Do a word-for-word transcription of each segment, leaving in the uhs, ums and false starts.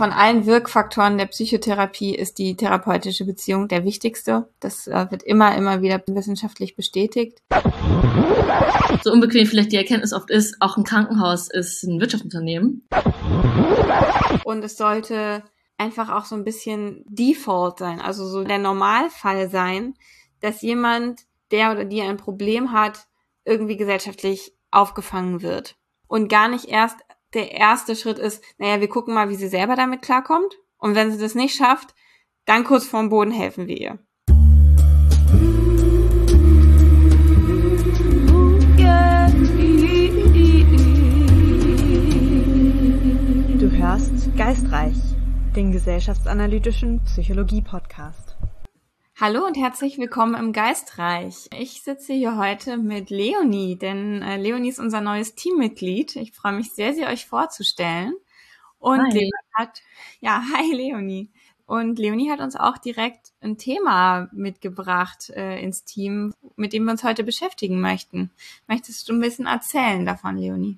Von allen Wirkfaktoren der Psychotherapie ist die therapeutische Beziehung der wichtigste. Das äh, wird immer, immer wieder wissenschaftlich bestätigt. So unbequem vielleicht die Erkenntnis oft ist, auch ein Krankenhaus ist ein Wirtschaftsunternehmen. Und es sollte einfach auch so ein bisschen Default sein, also so der Normalfall sein, dass jemand, der oder die ein Problem hat, irgendwie gesellschaftlich aufgefangen wird. Und gar nicht erst der erste Schritt ist, naja, wir gucken mal, wie sie selber damit klarkommt. Und wenn sie das nicht schafft, dann kurz vorm Boden helfen wir ihr. Du hörst Geistreich, den gesellschaftsanalytischen Psychologie-Podcast. Hallo und herzlich willkommen im Geistreich. Ich sitze hier heute mit Leonie, denn äh, Leonie ist unser neues Teammitglied. Ich freue mich sehr, sie euch vorzustellen. Und Hi. Leonie hat, ja, hi Leonie. Und Leonie hat uns auch direkt ein Thema mitgebracht äh, ins Team, mit dem wir uns heute beschäftigen möchten. Möchtest du ein bisschen erzählen davon, Leonie?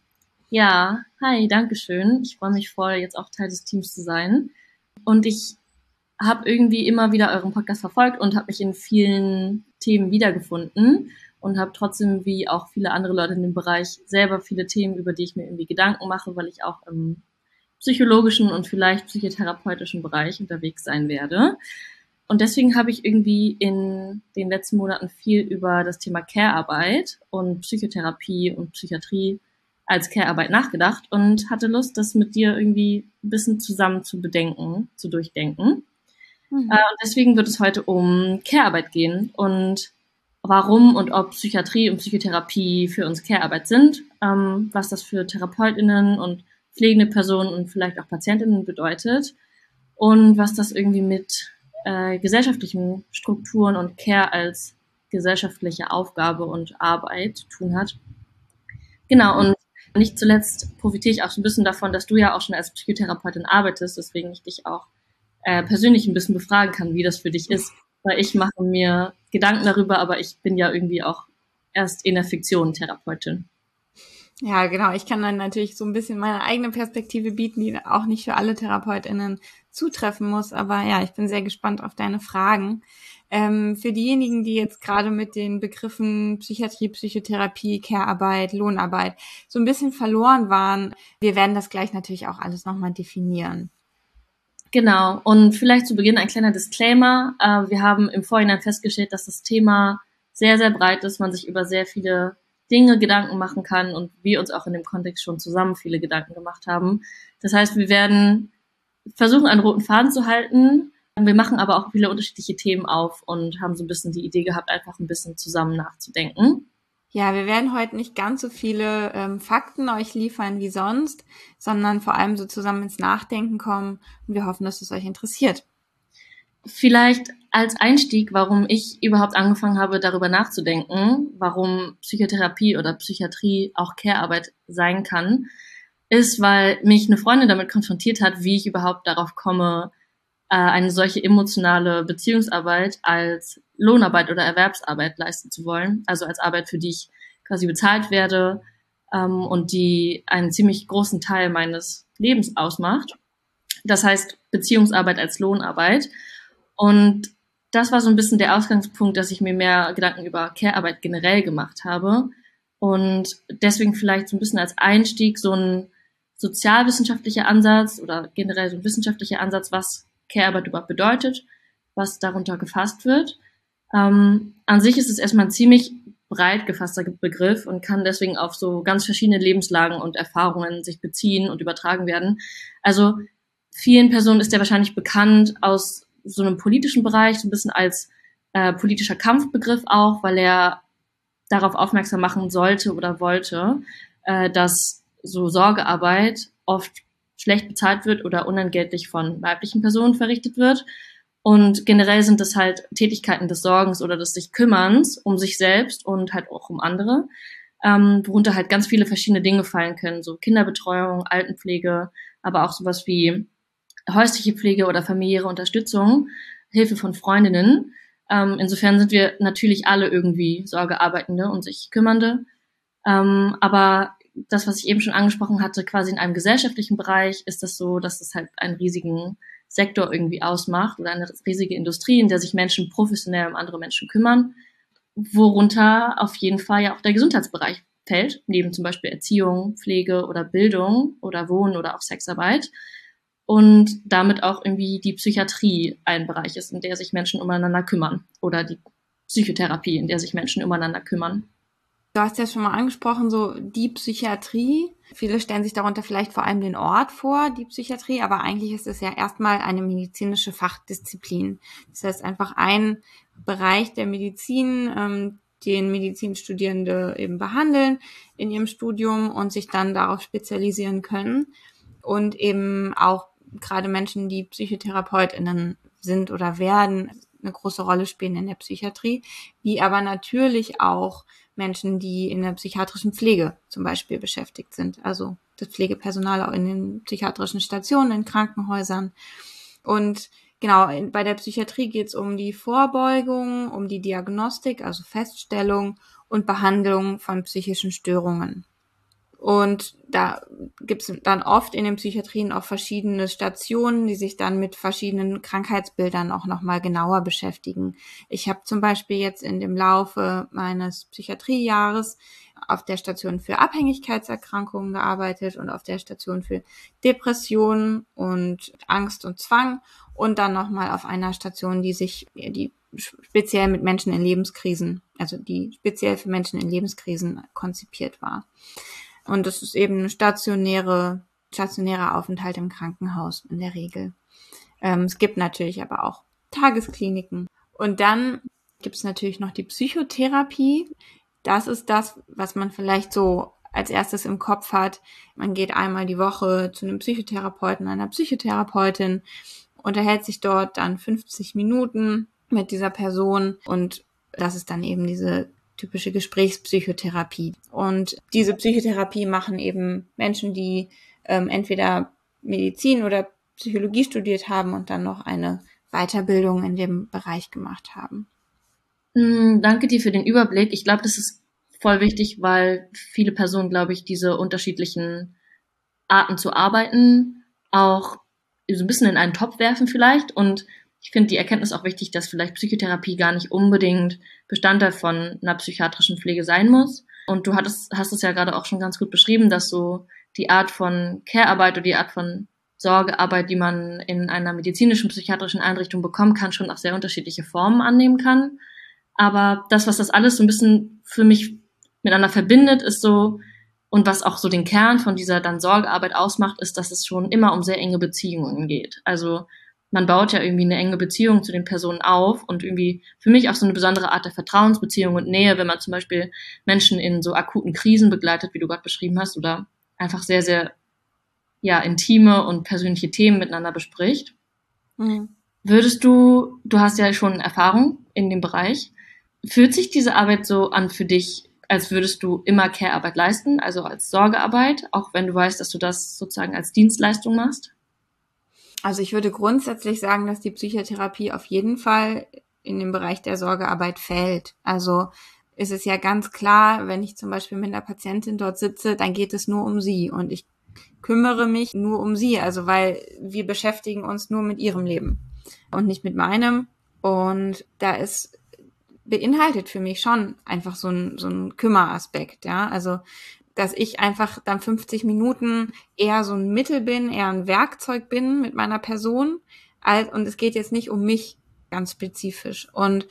Ja, hi, danke schön. Ich freue mich voll, jetzt auch Teil des Teams zu sein. Und ich habe irgendwie immer wieder euren Podcast verfolgt und habe mich in vielen Themen wiedergefunden und habe trotzdem, wie auch viele andere Leute in dem Bereich, selber viele Themen, über die ich mir irgendwie Gedanken mache, weil ich auch im psychologischen und vielleicht psychotherapeutischen Bereich unterwegs sein werde. Und deswegen habe ich irgendwie in den letzten Monaten viel über das Thema Care-Arbeit und Psychotherapie und Psychiatrie als Care-Arbeit nachgedacht und hatte Lust, das mit dir irgendwie ein bisschen zusammen zu bedenken, zu durchdenken. Mhm. Äh, und deswegen wird es heute um Care-Arbeit gehen und warum und ob Psychiatrie und Psychotherapie für uns Care-Arbeit sind, ähm, was das für TherapeutInnen und pflegende Personen und vielleicht auch PatientInnen bedeutet und was das irgendwie mit äh, gesellschaftlichen Strukturen und Care als gesellschaftliche Aufgabe und Arbeit zu tun hat. Genau, und nicht zuletzt profitiere ich auch so ein bisschen davon, dass du ja auch schon als Psychotherapeutin arbeitest, deswegen ich dich auch äh, persönlich ein bisschen befragen kann, wie das für dich ist. Weil ich mache mir Gedanken darüber, aber ich bin ja irgendwie auch erst in der Fiktion Therapeutin. Ja, genau. Ich kann dann natürlich so ein bisschen meine eigene Perspektive bieten, die auch nicht für alle TherapeutInnen zutreffen muss. Aber ja, ich bin sehr gespannt auf deine Fragen. Ähm, für diejenigen, die jetzt gerade mit den Begriffen Psychiatrie, Psychotherapie, Care-Arbeit, Lohnarbeit so ein bisschen verloren waren, wir werden das gleich natürlich auch alles nochmal definieren. Genau. Und vielleicht zu Beginn ein kleiner Disclaimer. Äh, wir haben im Vorhinein festgestellt, dass das Thema sehr, sehr breit ist, man sich über sehr viele Dinge Gedanken machen kann und wir uns auch in dem Kontext schon zusammen viele Gedanken gemacht haben. Das heißt, wir werden versuchen, einen roten Faden zu halten. Wir machen aber auch viele unterschiedliche Themen auf und haben so ein bisschen die Idee gehabt, einfach ein bisschen zusammen nachzudenken. Ja, wir werden heute nicht ganz so viele ähm, Fakten euch liefern wie sonst, sondern vor allem so zusammen ins Nachdenken kommen und wir hoffen, dass es euch interessiert. Vielleicht als Einstieg, warum ich überhaupt angefangen habe, darüber nachzudenken, warum Psychotherapie oder Psychiatrie auch Care-Arbeit sein kann, ist, weil mich eine Freundin damit konfrontiert hat, wie ich überhaupt darauf komme, eine solche emotionale Beziehungsarbeit als Lohnarbeit oder Erwerbsarbeit leisten zu wollen, also als Arbeit, für die ich quasi bezahlt werde ähm, und die einen ziemlich großen Teil meines Lebens ausmacht. Das heißt Beziehungsarbeit als Lohnarbeit. Und das war so ein bisschen der Ausgangspunkt, dass ich mir mehr Gedanken über Care-Arbeit generell gemacht habe und deswegen vielleicht so ein bisschen als Einstieg so ein sozialwissenschaftlicher Ansatz oder generell so ein wissenschaftlicher Ansatz, was Care-Arbeit überhaupt bedeutet, was darunter gefasst wird. Ähm, an sich ist es erstmal ein ziemlich breit gefasster Begriff und kann deswegen auf so ganz verschiedene Lebenslagen und Erfahrungen sich beziehen und übertragen werden. Also vielen Personen ist der wahrscheinlich bekannt aus so einem politischen Bereich, so ein bisschen als äh, politischer Kampfbegriff auch, weil er darauf aufmerksam machen sollte oder wollte, äh, dass so Sorgearbeit oft schlecht bezahlt wird oder unentgeltlich von weiblichen Personen verrichtet wird. Und generell sind das halt Tätigkeiten des Sorgens oder des sich Kümmerns um sich selbst und halt auch um andere, ähm, worunter halt ganz viele verschiedene Dinge fallen können, so Kinderbetreuung, Altenpflege, aber auch sowas wie häusliche Pflege oder familiäre Unterstützung, Hilfe von Freundinnen. Ähm, insofern sind wir natürlich alle irgendwie Sorgearbeitende und sich Kümmernde. Ähm, aber das, was ich eben schon angesprochen hatte, quasi in einem gesellschaftlichen Bereich ist das so, dass es halt einen riesigen Sektor irgendwie ausmacht oder eine riesige Industrie, in der sich Menschen professionell um andere Menschen kümmern, worunter auf jeden Fall ja auch der Gesundheitsbereich fällt, neben zum Beispiel Erziehung, Pflege oder Bildung oder Wohnen oder auch Sexarbeit. Und damit auch irgendwie die Psychiatrie ein Bereich ist, in der sich Menschen umeinander kümmern. Oder die Psychotherapie, in der sich Menschen umeinander kümmern. Du hast ja schon mal angesprochen, so die Psychiatrie. Viele stellen sich darunter vielleicht vor allem den Ort vor, die Psychiatrie, aber eigentlich ist es ja erstmal eine medizinische Fachdisziplin. Das heißt einfach ein Bereich der Medizin, ähm, den Medizinstudierende eben behandeln in ihrem Studium und sich dann darauf spezialisieren können. Und eben auch gerade Menschen, die PsychotherapeutInnen sind oder werden, eine große Rolle spielen in der Psychiatrie, wie aber natürlich auch Menschen, die in der psychiatrischen Pflege zum Beispiel beschäftigt sind, also das Pflegepersonal auch in den psychiatrischen Stationen, in Krankenhäusern. Und genau, bei der Psychiatrie geht es um die Vorbeugung, um die Diagnostik, also Feststellung und Behandlung von psychischen Störungen. Und da gibt's dann oft in den Psychiatrien auch verschiedene Stationen, die sich dann mit verschiedenen Krankheitsbildern auch nochmal genauer beschäftigen. Ich habe zum Beispiel jetzt in dem Laufe meines Psychiatriejahres auf der Station für Abhängigkeitserkrankungen gearbeitet und auf der Station für Depressionen und Angst und Zwang und dann nochmal auf einer Station, die sich, die speziell mit Menschen in Lebenskrisen, also die speziell für Menschen in Lebenskrisen konzipiert war. Und das ist eben eine stationäre, stationärer Aufenthalt im Krankenhaus in der Regel. Ähm, es gibt natürlich aber auch Tageskliniken. Und dann gibt es natürlich noch die Psychotherapie. Das ist das, was man vielleicht so als erstes im Kopf hat. Man geht einmal die Woche zu einem Psychotherapeuten, einer Psychotherapeutin, unterhält sich dort dann fünfzig Minuten mit dieser Person und das ist dann eben diese typische Gesprächspsychotherapie. Und diese Psychotherapie machen eben Menschen, die ähm, entweder Medizin oder Psychologie studiert haben und dann noch eine Weiterbildung in dem Bereich gemacht haben. Mm, danke dir für den Überblick. Ich glaube, das ist voll wichtig, weil viele Personen, glaube ich, diese unterschiedlichen Arten zu arbeiten auch so ein bisschen in einen Topf werfen vielleicht. Und ich finde die Erkenntnis auch wichtig, dass vielleicht Psychotherapie gar nicht unbedingt Bestandteil von einer psychiatrischen Pflege sein muss. Und du hattest, hast es ja gerade auch schon ganz gut beschrieben, dass so die Art von Care-Arbeit oder die Art von Sorgearbeit, die man in einer medizinischen, psychiatrischen Einrichtung bekommen kann, schon auch sehr unterschiedliche Formen annehmen kann. Aber das, was das alles so ein bisschen für mich miteinander verbindet, ist so, und was auch so den Kern von dieser dann Sorgearbeit ausmacht, ist, dass es schon immer um sehr enge Beziehungen geht. Also man baut ja irgendwie eine enge Beziehung zu den Personen auf und irgendwie für mich auch so eine besondere Art der Vertrauensbeziehung und Nähe, wenn man zum Beispiel Menschen in so akuten Krisen begleitet, wie du gerade beschrieben hast, oder einfach sehr, sehr ja intime und persönliche Themen miteinander bespricht. Mhm. Würdest du, du hast ja schon Erfahrung in dem Bereich, fühlt sich diese Arbeit so an für dich, als würdest du immer Care-Arbeit leisten, also als Sorgearbeit, auch wenn du weißt, dass du das sozusagen als Dienstleistung machst? Also ich würde grundsätzlich sagen, dass die Psychotherapie auf jeden Fall in den Bereich der Sorgearbeit fällt. Also ist es ja ganz klar, wenn ich zum Beispiel mit einer Patientin dort sitze, dann geht es nur um sie und ich kümmere mich nur um sie, also weil wir beschäftigen uns nur mit ihrem Leben und nicht mit meinem. Und da ist beinhaltet für mich schon einfach so ein, so ein Kümmeraspekt, ja, also dass ich einfach dann fünfzig Minuten eher so ein Mittel bin, eher ein Werkzeug bin mit meiner Person, als, und es geht jetzt nicht um mich ganz spezifisch. Und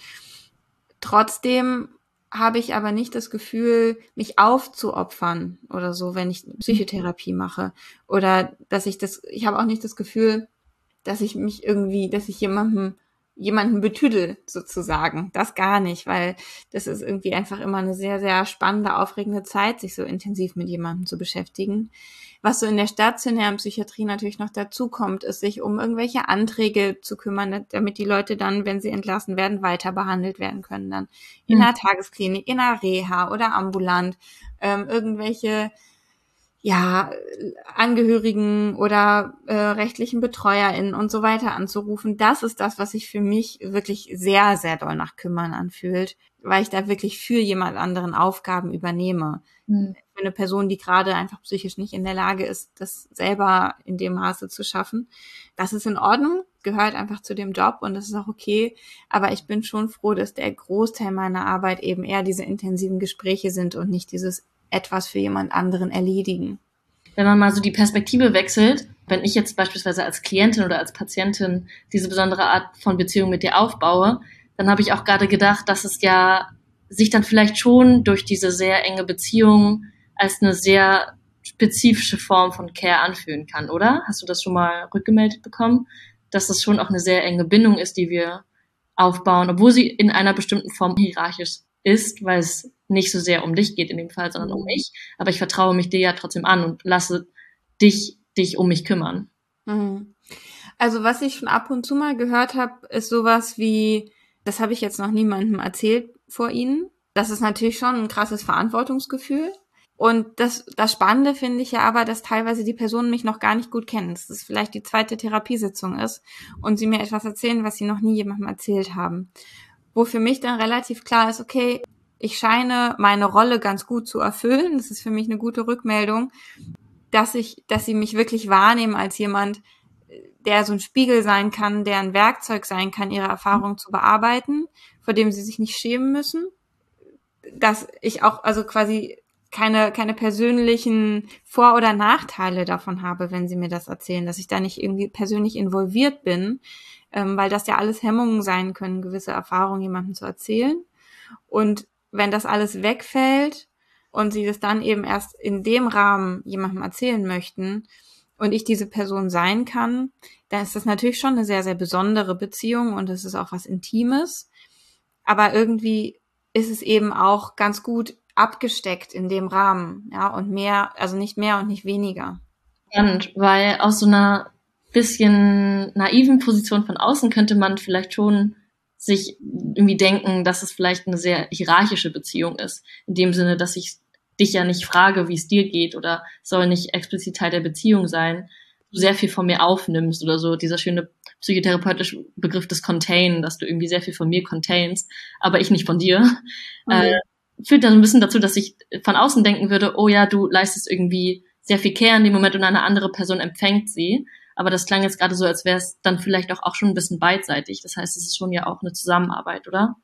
trotzdem habe ich aber nicht das Gefühl, mich aufzuopfern oder so, wenn ich Psychotherapie mache. Oder dass ich das, ich habe auch nicht das Gefühl, dass ich mich irgendwie, dass ich jemandem jemanden betüdel sozusagen. Das gar nicht, weil das ist irgendwie einfach immer eine sehr, sehr spannende, aufregende Zeit, sich so intensiv mit jemandem zu beschäftigen. Was so in der stationären Psychiatrie natürlich noch dazu kommt, ist, sich um irgendwelche Anträge zu kümmern, damit die Leute dann, wenn sie entlassen werden, weiter behandelt werden können, dann in einer Tagesklinik, in einer Reha oder ambulant, ähm, irgendwelche ja, Angehörigen oder äh, rechtlichen BetreuerInnen und so weiter anzurufen. Das ist das, was sich für mich wirklich sehr, sehr doll nach Kümmern anfühlt, weil ich da wirklich für jemand anderen Aufgaben übernehme. Mhm. Für eine Person, die gerade einfach psychisch nicht in der Lage ist, das selber in dem Maße zu schaffen. Das ist in Ordnung, gehört einfach zu dem Job und das ist auch okay. Aber ich bin schon froh, dass der Großteil meiner Arbeit eben eher diese intensiven Gespräche sind und nicht dieses etwas für jemand anderen erledigen. Wenn man mal so die Perspektive wechselt, wenn ich jetzt beispielsweise als Klientin oder als Patientin diese besondere Art von Beziehung mit dir aufbaue, dann habe ich auch gerade gedacht, dass es ja sich dann vielleicht schon durch diese sehr enge Beziehung als eine sehr spezifische Form von Care anfühlen kann, oder? Hast du das schon mal rückgemeldet bekommen? Dass das schon auch eine sehr enge Bindung ist, die wir aufbauen, obwohl sie in einer bestimmten Form hierarchisch ist, weil es nicht so sehr um dich geht in dem Fall, sondern um mich. Aber ich vertraue mich dir ja trotzdem an und lasse dich, dich um mich kümmern. Also was ich schon ab und zu mal gehört habe, ist sowas wie, das habe ich jetzt noch niemandem erzählt vor Ihnen. Das ist natürlich schon ein krasses Verantwortungsgefühl. Und das, das Spannende finde ich ja aber, dass teilweise die Personen mich noch gar nicht gut kennen. Dass das vielleicht die zweite Therapiesitzung ist und sie mir etwas erzählen, was sie noch nie jemandem erzählt haben. Wo für mich dann relativ klar ist, okay, ich scheine meine Rolle ganz gut zu erfüllen. Das ist für mich eine gute Rückmeldung, dass ich, dass sie mich wirklich wahrnehmen als jemand, der so ein Spiegel sein kann, der ein Werkzeug sein kann, ihre Erfahrungen zu bearbeiten, vor dem sie sich nicht schämen müssen. Dass ich auch also quasi keine keine persönlichen Vor- oder Nachteile davon habe, wenn sie mir das erzählen, dass ich da nicht irgendwie persönlich involviert bin, ähm, weil das ja alles Hemmungen sein können, gewisse Erfahrungen jemandem zu erzählen. Und wenn das alles wegfällt und sie das dann eben erst in dem Rahmen jemandem erzählen möchten und ich diese Person sein kann, dann ist das natürlich schon eine sehr, sehr besondere Beziehung und es ist auch was Intimes. Aber irgendwie ist es eben auch ganz gut abgesteckt in dem Rahmen, ja, und mehr, also nicht mehr und nicht weniger. Spannend, weil aus so einer bisschen naiven Position von außen könnte man vielleicht schon sich irgendwie denken, dass es vielleicht eine sehr hierarchische Beziehung ist. In dem Sinne, dass ich dich ja nicht frage, wie es dir geht oder soll nicht explizit Teil der Beziehung sein. Du sehr viel von mir aufnimmst oder so. Dieser schöne psychotherapeutische Begriff des Contain, dass du irgendwie sehr viel von mir containst, aber ich nicht von dir. Mhm. Äh, führt dann ein bisschen dazu, dass ich von außen denken würde, oh ja, du leistest irgendwie sehr viel Care in dem Moment und eine andere Person empfängt sie. Aber das klang jetzt gerade so, als wäre es dann vielleicht auch, auch schon ein bisschen beidseitig. Das heißt, es ist schon ja auch eine Zusammenarbeit, oder?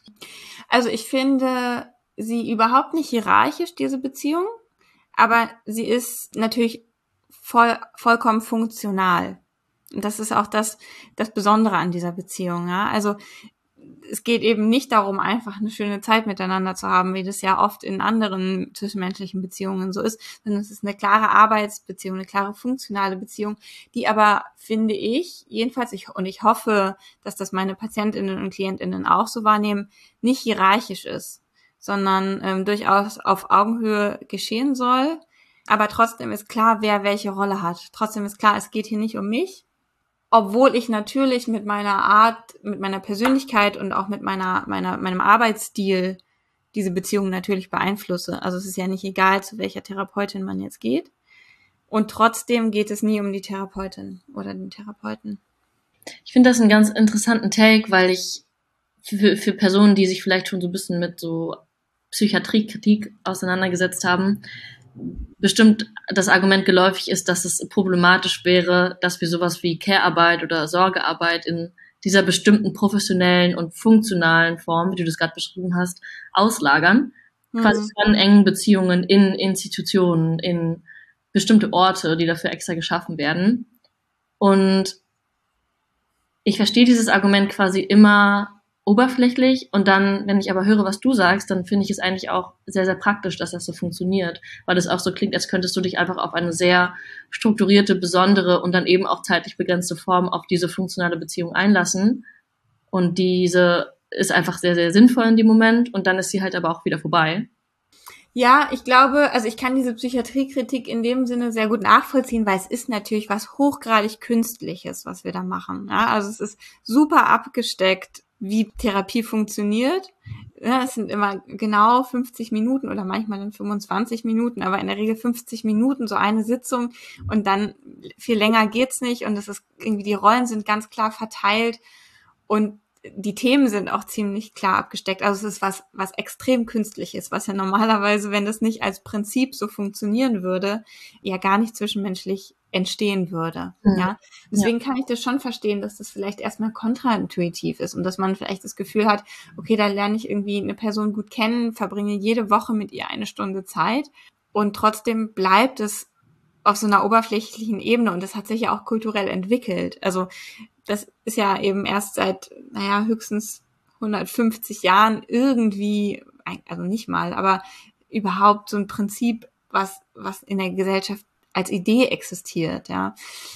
Also ich finde sie überhaupt nicht hierarchisch, diese Beziehung, aber sie ist natürlich voll, vollkommen funktional. Und das ist auch das, das Besondere an dieser Beziehung, ja. Also es geht eben nicht darum, einfach eine schöne Zeit miteinander zu haben, wie das ja oft in anderen zwischenmenschlichen Beziehungen so ist, sondern es ist eine klare Arbeitsbeziehung, eine klare funktionale Beziehung, die aber, finde ich, jedenfalls, ich, und ich hoffe, dass das meine PatientInnen und KlientInnen auch so wahrnehmen, nicht hierarchisch ist, sondern ähm, durchaus auf Augenhöhe geschehen soll. Aber trotzdem ist klar, wer welche Rolle hat. Trotzdem ist klar, es geht hier nicht um mich. Obwohl ich natürlich mit meiner Art, mit meiner Persönlichkeit und auch mit meiner, meiner, meinem Arbeitsstil diese Beziehung natürlich beeinflusse. Also es ist ja nicht egal, zu welcher Therapeutin man jetzt geht. Und trotzdem geht es nie um die Therapeutin oder den Therapeuten. Ich finde das einen ganz interessanten Take, weil ich für, für Personen, die sich vielleicht schon so ein bisschen mit so Psychiatriekritik auseinandergesetzt haben, bestimmt das Argument geläufig ist, dass es problematisch wäre, dass wir sowas wie Care-Arbeit oder Sorgearbeit in dieser bestimmten professionellen und funktionalen Form, wie du das gerade beschrieben hast, auslagern. Mhm. Quasi von engen Beziehungen in Institutionen, in bestimmte Orte, die dafür extra geschaffen werden. Und ich verstehe dieses Argument quasi immer oberflächlich und dann, wenn ich aber höre, was du sagst, dann finde ich es eigentlich auch sehr, sehr praktisch, dass das so funktioniert, weil es auch so klingt, als könntest du dich einfach auf eine sehr strukturierte, besondere und dann eben auch zeitlich begrenzte Form auf diese funktionale Beziehung einlassen und diese ist einfach sehr, sehr sinnvoll in dem Moment und dann ist sie halt aber auch wieder vorbei. Ja, ich glaube, also ich kann diese Psychiatriekritik in dem Sinne sehr gut nachvollziehen, weil es ist natürlich was hochgradig Künstliches, was wir da machen. Ja, also es ist super abgesteckt, wie Therapie funktioniert. ja, es sind immer genau fünfzig Minuten oder manchmal dann fünfundzwanzig Minuten, aber in der Regel fünfzig Minuten so eine Sitzung und dann viel länger geht's nicht und es ist irgendwie, die Rollen sind ganz klar verteilt und die Themen sind auch ziemlich klar abgesteckt. Also es ist was, was extrem künstlich ist, was ja normalerweise, wenn das nicht als Prinzip so funktionieren würde, ja gar nicht zwischenmenschlich entstehen würde. Mhm. Ja, deswegen ja. kann ich das schon verstehen, dass das vielleicht erstmal kontraintuitiv ist und dass man vielleicht das Gefühl hat, okay, da lerne ich irgendwie eine Person gut kennen, verbringe jede Woche mit ihr eine Stunde Zeit und trotzdem bleibt es auf so einer oberflächlichen Ebene und das hat sich ja auch kulturell entwickelt. Also das ist ja eben erst seit, naja, höchstens hundertfünfzig Jahren irgendwie, also nicht mal, aber überhaupt so ein Prinzip, was, was in der Gesellschaft als Idee existiert, ja.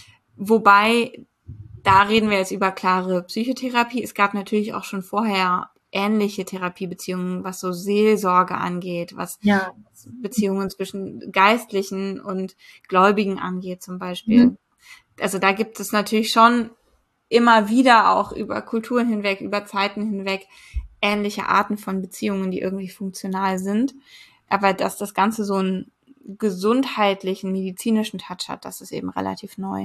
Wobei, da reden wir jetzt über klare Psychotherapie. Es gab natürlich auch schon vorher ähnliche Therapiebeziehungen, was so Seelsorge angeht, was ja. Beziehungen zwischen Geistlichen und Gläubigen angeht zum Beispiel. Mhm. Also da gibt es natürlich schon immer wieder auch über Kulturen hinweg, über Zeiten hinweg ähnliche Arten von Beziehungen, die irgendwie funktional sind. Aber dass das Ganze so einen gesundheitlichen, medizinischen Touch hat, das ist eben relativ neu.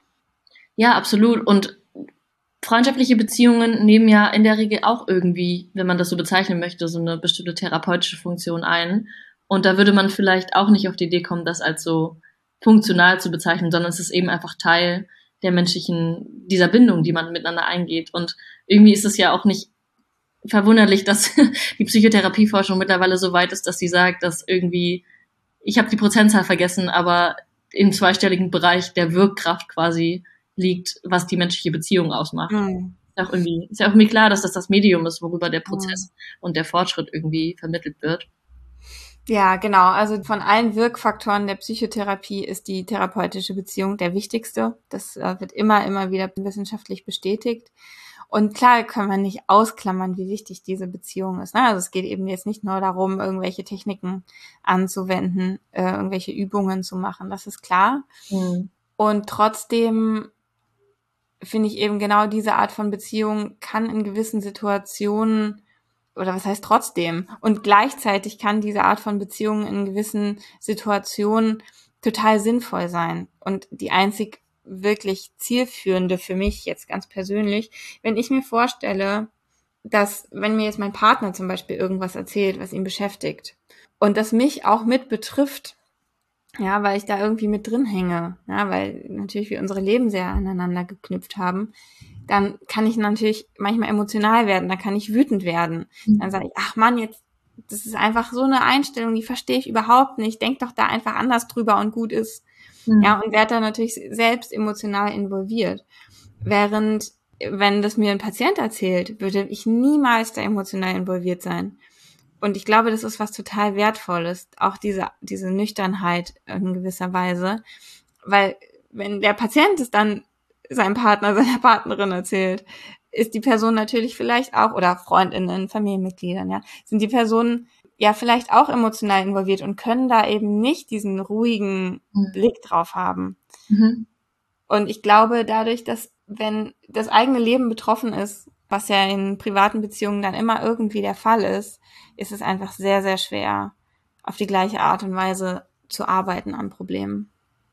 Ja, absolut. Und freundschaftliche Beziehungen nehmen ja in der Regel auch irgendwie, wenn man das so bezeichnen möchte, so eine bestimmte therapeutische Funktion ein. Und da würde man vielleicht auch nicht auf die Idee kommen, das als so funktional zu bezeichnen, sondern es ist eben einfach Teil der menschlichen, dieser Bindung, die man miteinander eingeht. Und irgendwie ist es ja auch nicht verwunderlich, dass die Psychotherapieforschung mittlerweile so weit ist, dass sie sagt, dass irgendwie, ich habe die Prozentzahl vergessen, aber im zweistelligen Bereich der Wirkkraft quasi liegt, was die menschliche Beziehung ausmacht. Mhm. Ist auch irgendwie, ist ja auch irgendwie klar, dass das das Medium ist, worüber der Prozess mhm. und der Fortschritt irgendwie vermittelt wird. Ja, genau. Also von allen Wirkfaktoren der Psychotherapie ist die therapeutische Beziehung der wichtigste. Das äh, wird immer, immer wieder wissenschaftlich bestätigt. Und klar können wir nicht ausklammern, wie wichtig diese Beziehung ist. Ne? Also es geht eben jetzt nicht nur darum, irgendwelche Techniken anzuwenden, äh, irgendwelche Übungen zu machen. Das ist klar. Mhm. Und trotzdem finde ich eben genau diese Art von Beziehung kann in gewissen Situationen, oder was heißt trotzdem, und gleichzeitig kann diese Art von Beziehung in gewissen Situationen total sinnvoll sein. Und die einzig wirklich zielführende für mich jetzt ganz persönlich, wenn ich mir vorstelle, dass, wenn mir jetzt mein Partner zum Beispiel irgendwas erzählt, was ihn beschäftigt, und das mich auch mit betrifft, ja, weil ich da irgendwie mit drin hänge, ja, weil natürlich wir unsere Leben sehr aneinander geknüpft haben, dann kann ich natürlich manchmal emotional werden, dann kann ich wütend werden. Mhm. Dann sage ich, ach Mann, jetzt, das ist einfach so eine Einstellung, die verstehe ich überhaupt nicht. Denk doch da einfach anders drüber und gut ist. Mhm. Ja, und werde da natürlich selbst emotional involviert. Während, wenn das mir ein Patient erzählt, würde ich niemals da emotional involviert sein. Und ich glaube, das ist was total Wertvolles, auch diese, diese Nüchternheit in gewisser Weise. Weil wenn der Patient es dann seinem Partner, seiner Partnerin erzählt, ist die Person natürlich vielleicht auch, oder Freundinnen, Familienmitgliedern, ja, sind die Personen ja vielleicht auch emotional involviert und können da eben nicht diesen ruhigen mhm. Blick drauf haben. Mhm. Und ich glaube, dadurch, dass, wenn das eigene Leben betroffen ist, was ja in privaten Beziehungen dann immer irgendwie der Fall ist, ist es einfach sehr, sehr schwer, auf die gleiche Art und Weise zu arbeiten an Problemen.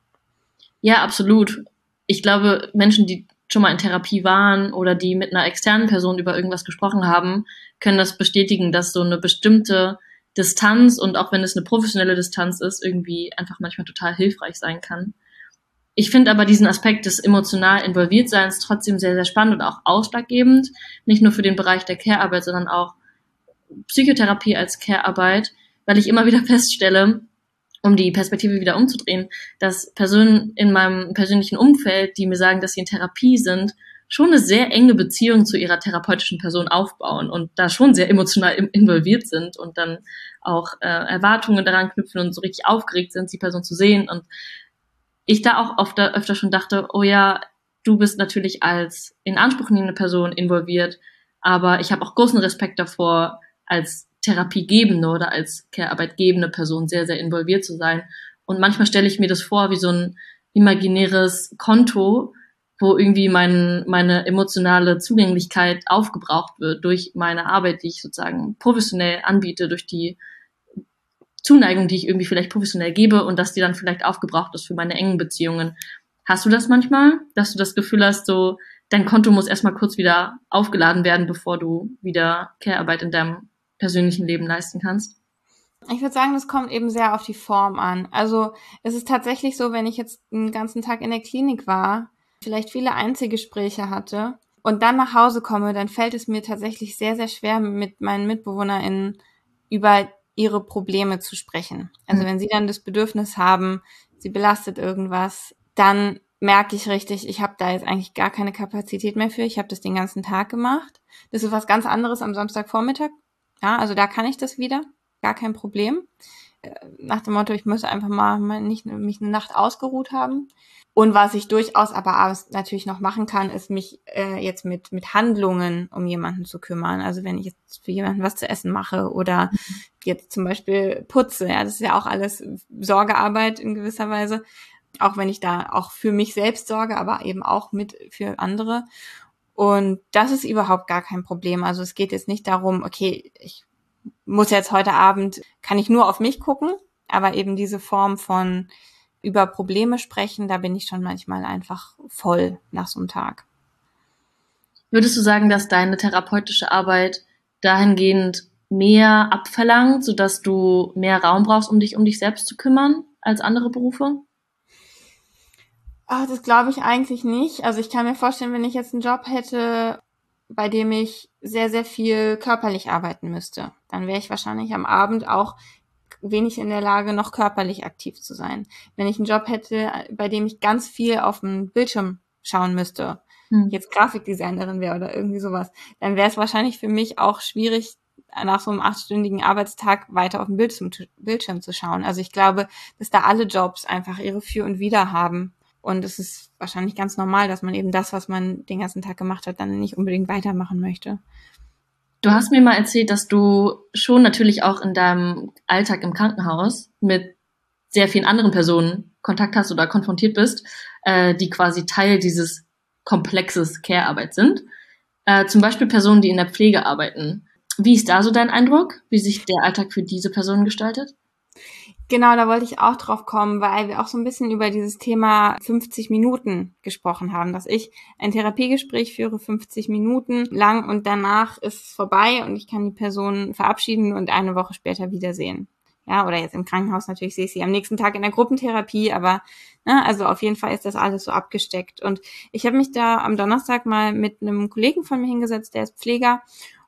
Ja, absolut. Ich glaube, Menschen, die schon mal in Therapie waren oder die mit einer externen Person über irgendwas gesprochen haben, können das bestätigen, dass so eine bestimmte Distanz, und auch wenn es eine professionelle Distanz ist, irgendwie einfach manchmal total hilfreich sein kann. Ich finde aber diesen Aspekt des emotional Involviertseins trotzdem sehr, sehr spannend und auch ausschlaggebend, nicht nur für den Bereich der Care-Arbeit, sondern auch Psychotherapie als Care-Arbeit, weil ich immer wieder feststelle, um die Perspektive wieder umzudrehen, dass Personen in meinem persönlichen Umfeld, die mir sagen, dass sie in Therapie sind, schon eine sehr enge Beziehung zu ihrer therapeutischen Person aufbauen und da schon sehr emotional involviert sind und dann auch äh, Erwartungen daran knüpfen und so richtig aufgeregt sind, die Person zu sehen. Und ich da auch oft, öfter schon dachte, oh ja, du bist natürlich als in Anspruch nehmende Person involviert, aber ich habe auch großen Respekt davor, als therapiegebende oder als Care-Arbeit-gebende Person sehr, sehr involviert zu sein. Und manchmal stelle ich mir das vor wie so ein imaginäres Konto, wo irgendwie mein, meine emotionale Zugänglichkeit aufgebraucht wird durch meine Arbeit, die ich sozusagen professionell anbiete, durch die Zuneigung, die ich irgendwie vielleicht professionell gebe und dass die dann vielleicht aufgebraucht ist für meine engen Beziehungen. Hast du das manchmal, dass du das Gefühl hast, so dein Konto muss erstmal kurz wieder aufgeladen werden, bevor du wieder Care-Arbeit in deinem persönlichen Leben leisten kannst? Ich würde sagen, das kommt eben sehr auf die Form an. Also es ist tatsächlich so, wenn ich jetzt den ganzen Tag in der Klinik war, vielleicht viele Einzelgespräche hatte und dann nach Hause komme, dann fällt es mir tatsächlich sehr, sehr schwer, mit meinen MitbewohnerInnen über ihre Probleme zu sprechen. Also wenn sie dann das Bedürfnis haben, sie belastet irgendwas, dann merke ich richtig, ich habe da jetzt eigentlich gar keine Kapazität mehr für. Ich habe das den ganzen Tag gemacht. Das ist was ganz anderes am Samstagvormittag. Ja, also da kann ich das wieder. Gar kein Problem. Nach dem Motto, ich muss einfach mal nicht mich eine Nacht ausgeruht haben. Und was ich durchaus aber abends natürlich noch machen kann, ist mich äh, jetzt mit mit Handlungen um jemanden zu kümmern. Also wenn ich jetzt für jemanden was zu essen mache oder jetzt zum Beispiel putze, ja, das ist ja auch alles Sorgearbeit in gewisser Weise. Auch wenn ich da auch für mich selbst sorge, aber eben auch mit für andere. Und das ist überhaupt gar kein Problem. Also es geht jetzt nicht darum, okay, ich muss jetzt heute Abend, kann ich nur auf mich gucken, aber eben diese Form von über Probleme sprechen, da bin ich schon manchmal einfach voll nach so einem Tag. Würdest du sagen, dass deine therapeutische Arbeit dahingehend mehr abverlangt, sodass du mehr Raum brauchst, um dich um dich selbst zu kümmern, als andere Berufe? Ach, das glaube ich eigentlich nicht. Also ich kann mir vorstellen, wenn ich jetzt einen Job hätte, bei dem ich sehr, sehr viel körperlich arbeiten müsste, dann wäre ich wahrscheinlich am Abend auch wenig in der Lage, noch körperlich aktiv zu sein. Wenn ich einen Job hätte, bei dem ich ganz viel auf den Bildschirm schauen müsste, hm. jetzt Grafikdesignerin wäre oder irgendwie sowas, dann wäre es wahrscheinlich für mich auch schwierig, nach so einem achtstündigen Arbeitstag weiter auf den Bildschirm, Bildschirm zu schauen. Also ich glaube, dass da alle Jobs einfach ihre Für und Wider haben. Und es ist wahrscheinlich ganz normal, dass man eben das, was man den ganzen Tag gemacht hat, dann nicht unbedingt weitermachen möchte. Du hast mir mal erzählt, dass du schon natürlich auch in deinem Alltag im Krankenhaus mit sehr vielen anderen Personen Kontakt hast oder konfrontiert bist, äh, die quasi Teil dieses Komplexes Care-Arbeit sind. Äh, zum Beispiel Personen, die in der Pflege arbeiten. Wie ist da so dein Eindruck, wie sich der Alltag für diese Personen gestaltet? Genau, da wollte ich auch drauf kommen, weil wir auch so ein bisschen über dieses Thema fünfzig Minuten gesprochen haben, dass ich ein Therapiegespräch führe, fünfzig Minuten lang und danach ist es vorbei und ich kann die Person verabschieden und eine Woche später wiedersehen. Ja, oder jetzt im Krankenhaus natürlich sehe ich sie am nächsten Tag in der Gruppentherapie, aber ne, also auf jeden Fall ist das alles so abgesteckt. Und ich habe mich da am Donnerstag mal mit einem Kollegen von mir hingesetzt, der ist Pfleger,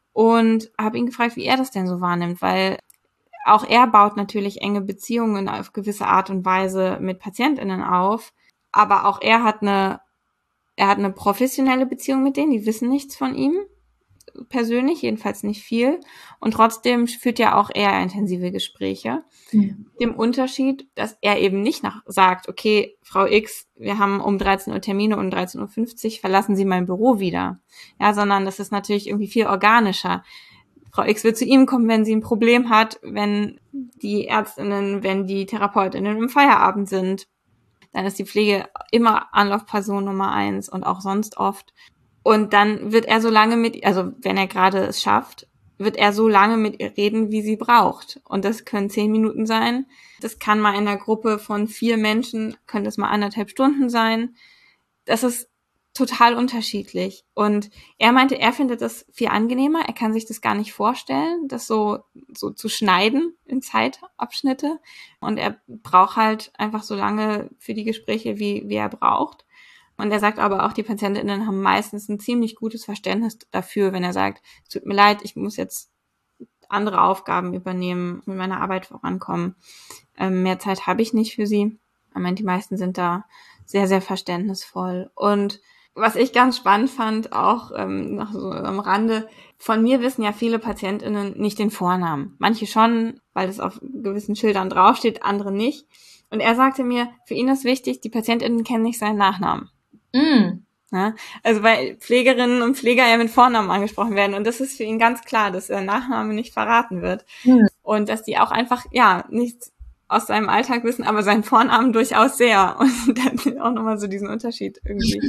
und habe ihn gefragt, wie er das denn so wahrnimmt, weil auch er baut natürlich enge Beziehungen auf gewisse Art und Weise mit PatientInnen auf, aber auch er hat eine, er hat eine professionelle Beziehung mit denen, die wissen nichts von ihm, persönlich, jedenfalls nicht viel, und trotzdem führt ja auch er intensive Gespräche. Mhm. Dem Unterschied, dass er eben nicht nach sagt, okay, Frau X, wir haben um dreizehn Uhr Termine und um dreizehn Uhr fünfzig verlassen Sie mein Büro wieder. Ja, sondern das ist natürlich irgendwie viel organischer. Frau X wird zu ihm kommen, wenn sie ein Problem hat, wenn die Ärztinnen, wenn die Therapeutinnen im Feierabend sind. Dann ist die Pflege immer Anlaufperson Nummer eins und auch sonst oft. Und dann wird er so lange mit, also wenn er gerade es schafft, wird er so lange mit ihr reden, wie sie braucht. Und das können zehn Minuten sein. Das kann mal in einer Gruppe von vier Menschen, könnte es mal anderthalb Stunden sein. Das ist total unterschiedlich. Und er meinte, er findet das viel angenehmer. Er kann sich das gar nicht vorstellen, das so, so zu schneiden in Zeitabschnitte. Und er braucht halt einfach so lange für die Gespräche, wie, wie er braucht. Und er sagt aber auch, die PatientInnen haben meistens ein ziemlich gutes Verständnis dafür, wenn er sagt, es tut mir leid, ich muss jetzt andere Aufgaben übernehmen, mit meiner Arbeit vorankommen. Ähm, mehr Zeit habe ich nicht für sie. Er meint, die meisten sind da sehr, sehr verständnisvoll. Und was ich ganz spannend fand, auch ähm, noch so am Rande, von mir wissen ja viele PatientInnen nicht den Vornamen. Manche schon, weil das auf gewissen Schildern draufsteht, andere nicht. Und er sagte mir, für ihn ist wichtig, die PatientInnen kennen nicht seinen Nachnamen. Mm. Ja, also weil Pflegerinnen und Pfleger ja mit Vornamen angesprochen werden. Und das ist für ihn ganz klar, dass der Nachname nicht verraten wird. Mm. Und dass die auch einfach, ja, nichts aus seinem Alltag wissen, aber seinen Vornamen durchaus sehr. Und dann auch nochmal so diesen Unterschied irgendwie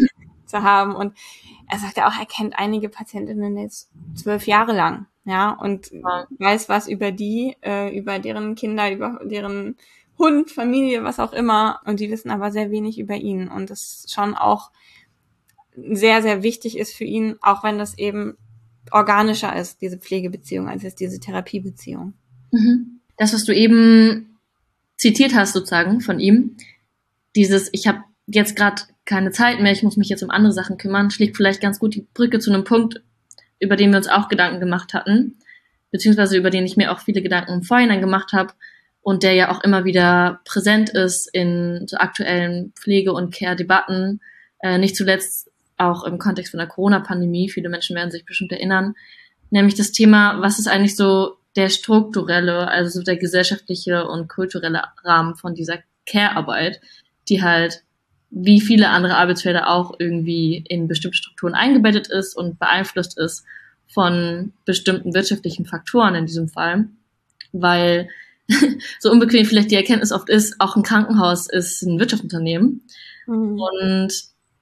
zu haben. Und er sagte auch, er kennt einige Patientinnen jetzt zwölf Jahre lang, ja, und ja. weiß was über die, äh, über deren Kinder, über deren Hund, Familie, was auch immer. Und die wissen aber sehr wenig über ihn. Und das schon auch sehr, sehr wichtig ist für ihn, auch wenn das eben organischer ist, diese Pflegebeziehung, als jetzt diese Therapiebeziehung. Das, was du eben zitiert hast sozusagen von ihm, dieses, ich habe jetzt gerade keine Zeit mehr, ich muss mich jetzt um andere Sachen kümmern, schlägt vielleicht ganz gut die Brücke zu einem Punkt, über den wir uns auch Gedanken gemacht hatten, beziehungsweise über den ich mir auch viele Gedanken im Vorhinein gemacht habe und der ja auch immer wieder präsent ist in so aktuellen Pflege- und Care-Debatten, äh, nicht zuletzt auch im Kontext von der Corona-Pandemie, viele Menschen werden sich bestimmt erinnern, nämlich das Thema, was ist eigentlich so der strukturelle, also so der gesellschaftliche und kulturelle Rahmen von dieser Care-Arbeit, die halt wie viele andere Arbeitsfelder auch irgendwie in bestimmte Strukturen eingebettet ist und beeinflusst ist von bestimmten wirtschaftlichen Faktoren in diesem Fall, weil so unbequem vielleicht die Erkenntnis oft ist, auch ein Krankenhaus ist ein Wirtschaftsunternehmen mhm. und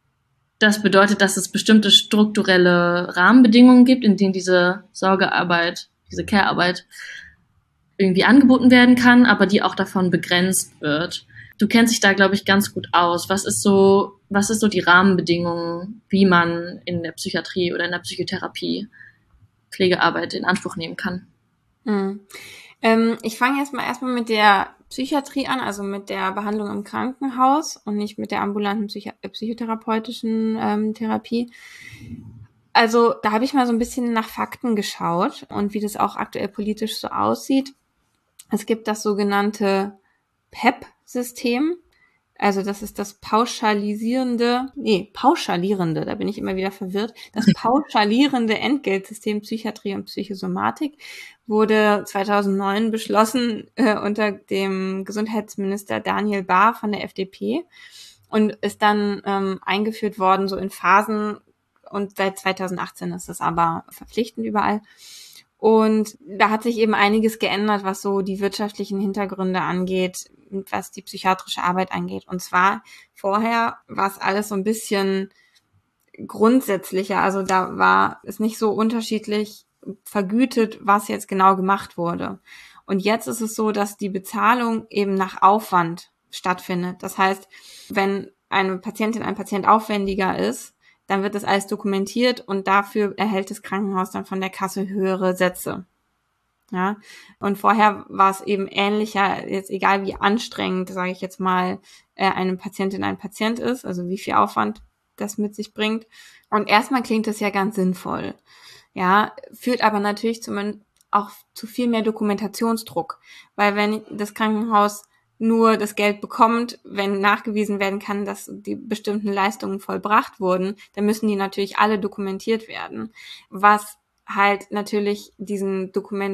das bedeutet, dass es bestimmte strukturelle Rahmenbedingungen gibt, in denen diese Sorgearbeit, diese Care-Arbeit irgendwie angeboten werden kann, aber die auch davon begrenzt wird. Du kennst dich da, glaube ich, ganz gut aus. Was ist so, was ist so die Rahmenbedingungen, wie man in der Psychiatrie oder in der Psychotherapie Pflegearbeit in Anspruch nehmen kann? Hm. Ähm, ich fange erstmal erstmal mit der Psychiatrie an, also mit der Behandlung im Krankenhaus und nicht mit der ambulanten Psycho- psychotherapeutischen ähm, Therapie. Also da habe ich mal so ein bisschen nach Fakten geschaut und wie das auch aktuell politisch so aussieht. Es gibt das sogenannte P E P-System. Also das ist das pauschalisierende, nee, pauschalierende, da bin ich immer wieder verwirrt. Das pauschalierende Entgeltsystem Psychiatrie und Psychosomatik wurde zweitausendneun beschlossen äh, unter dem Gesundheitsminister Daniel Bahr von der F D P und ist dann ähm, eingeführt worden, so in Phasen, und seit zweitausendachtzehn ist es aber verpflichtend überall. Und da hat sich eben einiges geändert, was so die wirtschaftlichen Hintergründe angeht, was die psychiatrische Arbeit angeht. Und zwar vorher war es alles so ein bisschen grundsätzlicher. Also da war es nicht so unterschiedlich vergütet, was jetzt genau gemacht wurde. Und jetzt ist es so, dass die Bezahlung eben nach Aufwand stattfindet. Das heißt, wenn eine Patientin, ein Patient aufwendiger ist, dann wird das alles dokumentiert und dafür erhält das Krankenhaus dann von der Kasse höhere Sätze. Ja, und vorher war es eben ähnlicher, jetzt egal wie anstrengend, sage ich jetzt mal, äh, eine Patientin ein Patient ist, also wie viel Aufwand das mit sich bringt. Und erstmal klingt das ja ganz sinnvoll. Ja, führt aber natürlich zum, auch zu viel mehr Dokumentationsdruck, weil wenn das Krankenhaus nur das Geld bekommt, wenn nachgewiesen werden kann, dass die bestimmten Leistungen vollbracht wurden, dann müssen die natürlich alle dokumentiert werden, was halt natürlich diesen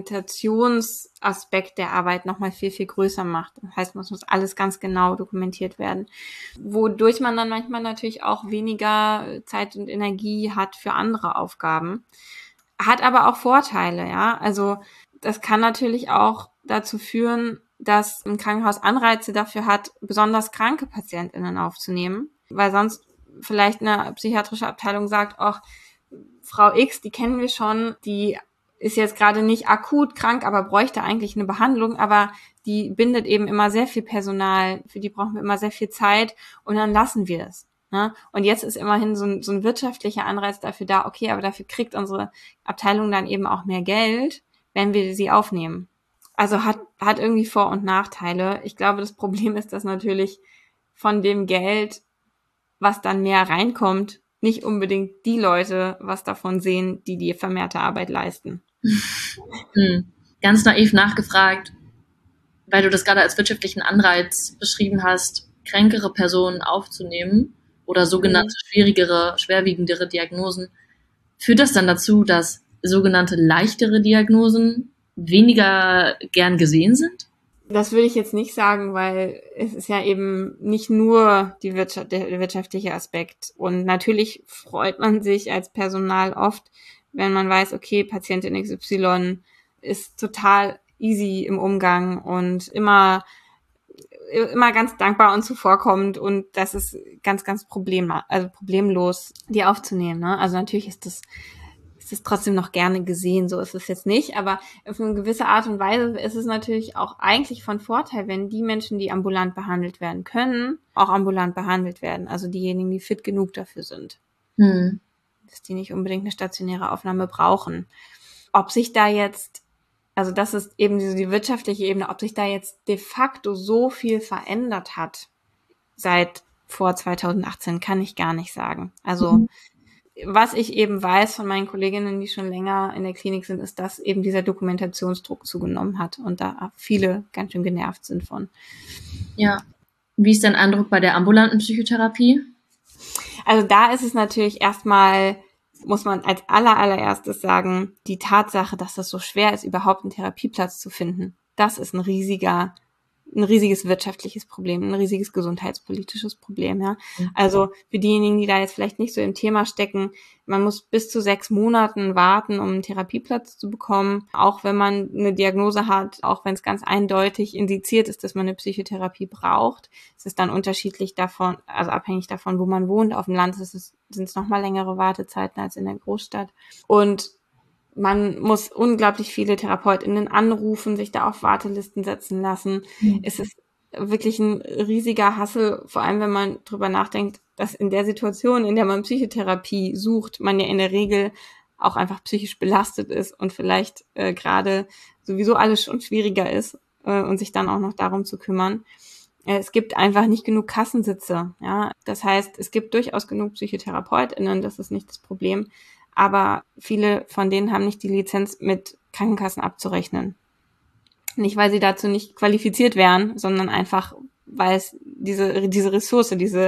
Dokumentationsaspekt der Arbeit nochmal viel, viel größer macht. Das heißt, es muss alles ganz genau dokumentiert werden, wodurch man dann manchmal natürlich auch weniger Zeit und Energie hat für andere Aufgaben. Hat aber auch Vorteile, ja. Also das kann natürlich auch dazu führen, dass ein Krankenhaus Anreize dafür hat, besonders kranke PatientInnen aufzunehmen, weil sonst vielleicht eine psychiatrische Abteilung sagt, ach, Frau X, die kennen wir schon, die ist jetzt gerade nicht akut krank, aber bräuchte eigentlich eine Behandlung, aber die bindet eben immer sehr viel Personal, für die brauchen wir immer sehr viel Zeit und dann lassen wir es. Ne? Und jetzt ist immerhin so ein, so ein wirtschaftlicher Anreiz dafür da, okay, aber dafür kriegt unsere Abteilung dann eben auch mehr Geld, wenn wir sie aufnehmen. Also hat, hat irgendwie Vor- und Nachteile. Ich glaube, das Problem ist, dass natürlich von dem Geld, was dann mehr reinkommt, nicht unbedingt die Leute was davon sehen, die die vermehrte Arbeit leisten. Hm. Ganz naiv nachgefragt, weil du das gerade als wirtschaftlichen Anreiz beschrieben hast, kränkere Personen aufzunehmen oder sogenannte mhm. schwierigere, schwerwiegendere Diagnosen. Führt das dann dazu, dass sogenannte leichtere Diagnosen weniger gern gesehen sind? Das würde ich jetzt nicht sagen, weil es ist ja eben nicht nur die Wirtschaft, der wirtschaftliche Aspekt. Und natürlich freut man sich als Personal oft, wenn man weiß, okay, Patientin X Y ist total easy im Umgang und immer immer ganz dankbar und zuvorkommend und das ist ganz, ganz problem, also problemlos, die aufzunehmen. Ne? Also natürlich ist das, ist das trotzdem noch gerne gesehen, so ist es jetzt nicht, aber auf eine gewisse Art und Weise ist es natürlich auch eigentlich von Vorteil, wenn die Menschen, die ambulant behandelt werden können, auch ambulant behandelt werden. Also diejenigen, die fit genug dafür sind. Hm. Dass die nicht unbedingt eine stationäre Aufnahme brauchen. Ob sich da jetzt Also das ist eben diese, die wirtschaftliche Ebene, ob sich da jetzt de facto so viel verändert hat seit vor zweitausendachtzehn, kann ich gar nicht sagen. Also mhm. was ich eben weiß von meinen Kolleginnen, die schon länger in der Klinik sind, ist, dass eben dieser Dokumentationsdruck zugenommen hat und da viele ganz schön genervt sind von. Ja. Wie ist dein Eindruck bei der ambulanten Psychotherapie? Also da ist es natürlich erstmal, muss man als aller, allererstes sagen, die Tatsache, dass das so schwer ist, überhaupt einen Therapieplatz zu finden, das ist ein riesiger, ein riesiges wirtschaftliches Problem, ein riesiges gesundheitspolitisches Problem, ja. Mhm. Also für diejenigen, die da jetzt vielleicht nicht so im Thema stecken, man muss bis zu sechs Monaten warten, um einen Therapieplatz zu bekommen, auch wenn man eine Diagnose hat, auch wenn es ganz eindeutig indiziert ist, dass man eine Psychotherapie braucht. Es ist dann unterschiedlich davon, also abhängig davon, wo man wohnt. Auf dem Land ist es, sind es nochmal längere Wartezeiten als in der Großstadt. Und man muss unglaublich viele TherapeutInnen anrufen, sich da auf Wartelisten setzen lassen. Mhm. Es ist wirklich ein riesiger Hassel, vor allem wenn man drüber nachdenkt, dass in der Situation, in der man Psychotherapie sucht, man ja in der Regel auch einfach psychisch belastet ist und vielleicht äh, gerade sowieso alles schon schwieriger ist äh, und sich dann auch noch darum zu kümmern. Äh, es gibt einfach nicht genug Kassensitze. Ja, das heißt, es gibt durchaus genug PsychotherapeutInnen, das ist nicht das Problem. Aber viele von denen haben nicht die Lizenz, mit Krankenkassen abzurechnen. Nicht, weil sie dazu nicht qualifiziert wären, sondern einfach, weil es diese, diese Ressource, diese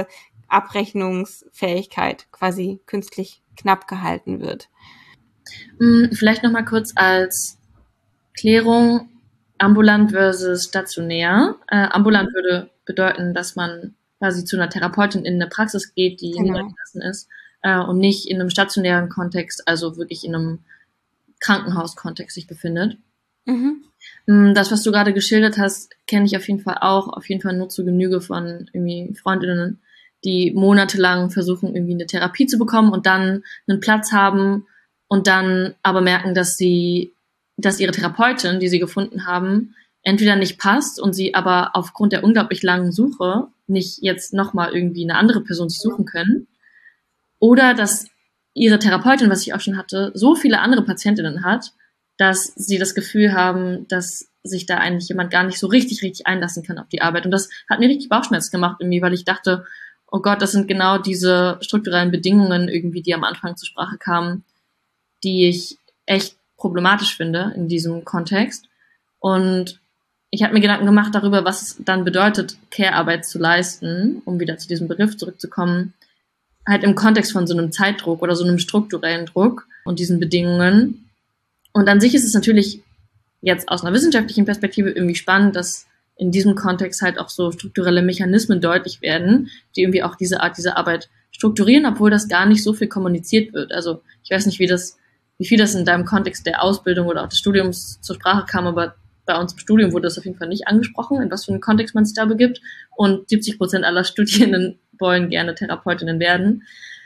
Abrechnungsfähigkeit quasi künstlich knapp gehalten wird. Vielleicht nochmal kurz als Klärung, ambulant versus stationär. Äh, ambulant würde bedeuten, dass man quasi zu einer Therapeutin in eine Praxis geht, die Genau. niedergelassen ist. Und nicht in einem stationären Kontext, also wirklich in einem Krankenhauskontext sich befindet. Mhm. Das, was du gerade geschildert hast, kenne ich auf jeden Fall auch, auf jeden Fall nur zu Genüge von irgendwie Freundinnen, die monatelang versuchen, irgendwie eine Therapie zu bekommen und dann einen Platz haben und dann aber merken, dass sie, dass ihre Therapeutin, die sie gefunden haben, entweder nicht passt und sie aber aufgrund der unglaublich langen Suche nicht jetzt nochmal irgendwie eine andere Person sich suchen können. Oder dass ihre Therapeutin, was ich auch schon hatte, so viele andere Patientinnen hat, dass sie das Gefühl haben, dass sich da eigentlich jemand gar nicht so richtig, richtig einlassen kann auf die Arbeit. Und das hat mir richtig Bauchschmerz gemacht irgendwie, weil ich dachte, oh Gott, das sind genau diese strukturellen Bedingungen irgendwie, die am Anfang zur Sprache kamen, die ich echt problematisch finde in diesem Kontext. Und ich habe mir Gedanken gemacht darüber, was es dann bedeutet, Care-Arbeit zu leisten, um wieder zu diesem Begriff zurückzukommen, halt im Kontext von so einem Zeitdruck oder so einem strukturellen Druck und diesen Bedingungen. Und an sich ist es natürlich jetzt aus einer wissenschaftlichen Perspektive irgendwie spannend, dass in diesem Kontext halt auch so strukturelle Mechanismen deutlich werden, die irgendwie auch diese Art, diese Arbeit strukturieren, obwohl das gar nicht so viel kommuniziert wird. Also ich weiß nicht, wie das, wie viel das in deinem Kontext der Ausbildung oder auch des Studiums zur Sprache kam, aber bei uns im Studium wurde das auf jeden Fall nicht angesprochen, in was für einen Kontext man sich da begibt. Und siebzig Prozent aller Studierenden wollen gerne Therapeutinnen werden.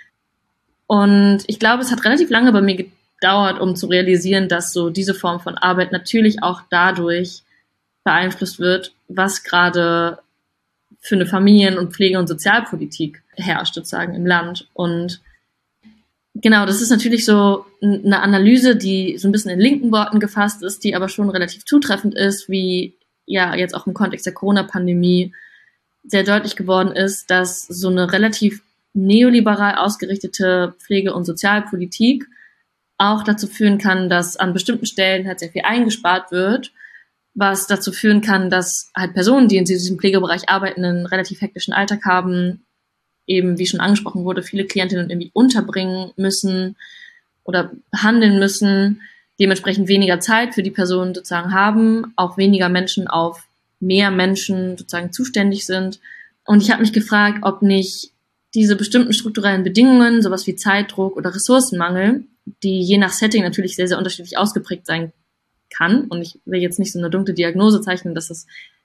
Und ich glaube, es hat relativ lange bei mir gedauert, um zu realisieren, dass so diese Form von Arbeit natürlich auch dadurch beeinflusst wird, was gerade für eine Familien- und Pflege- und Sozialpolitik herrscht, sozusagen im Land. Und genau, das ist natürlich so eine Analyse, die so ein bisschen in linken Worten gefasst ist, die aber schon relativ zutreffend ist, wie ja jetzt auch im Kontext der Corona-Pandemie sehr deutlich geworden ist, dass so eine relativ neoliberal ausgerichtete Pflege- und Sozialpolitik auch dazu führen kann, dass an bestimmten Stellen halt sehr viel eingespart wird, was dazu führen kann, dass halt Personen, die in diesem Pflegebereich arbeiten, einen relativ hektischen Alltag haben, eben, wie schon angesprochen wurde, viele Klientinnen irgendwie unterbringen müssen oder behandeln müssen, dementsprechend weniger Zeit für die Personen sozusagen haben, auch weniger Menschen auf mehr Menschen sozusagen zuständig sind. Und ich habe mich gefragt, ob nicht diese bestimmten strukturellen Bedingungen, sowas wie Zeitdruck oder Ressourcenmangel, die je nach Setting natürlich sehr, sehr unterschiedlich ausgeprägt sein kann, und ich will jetzt nicht so eine dunkle Diagnose zeichnen, dass es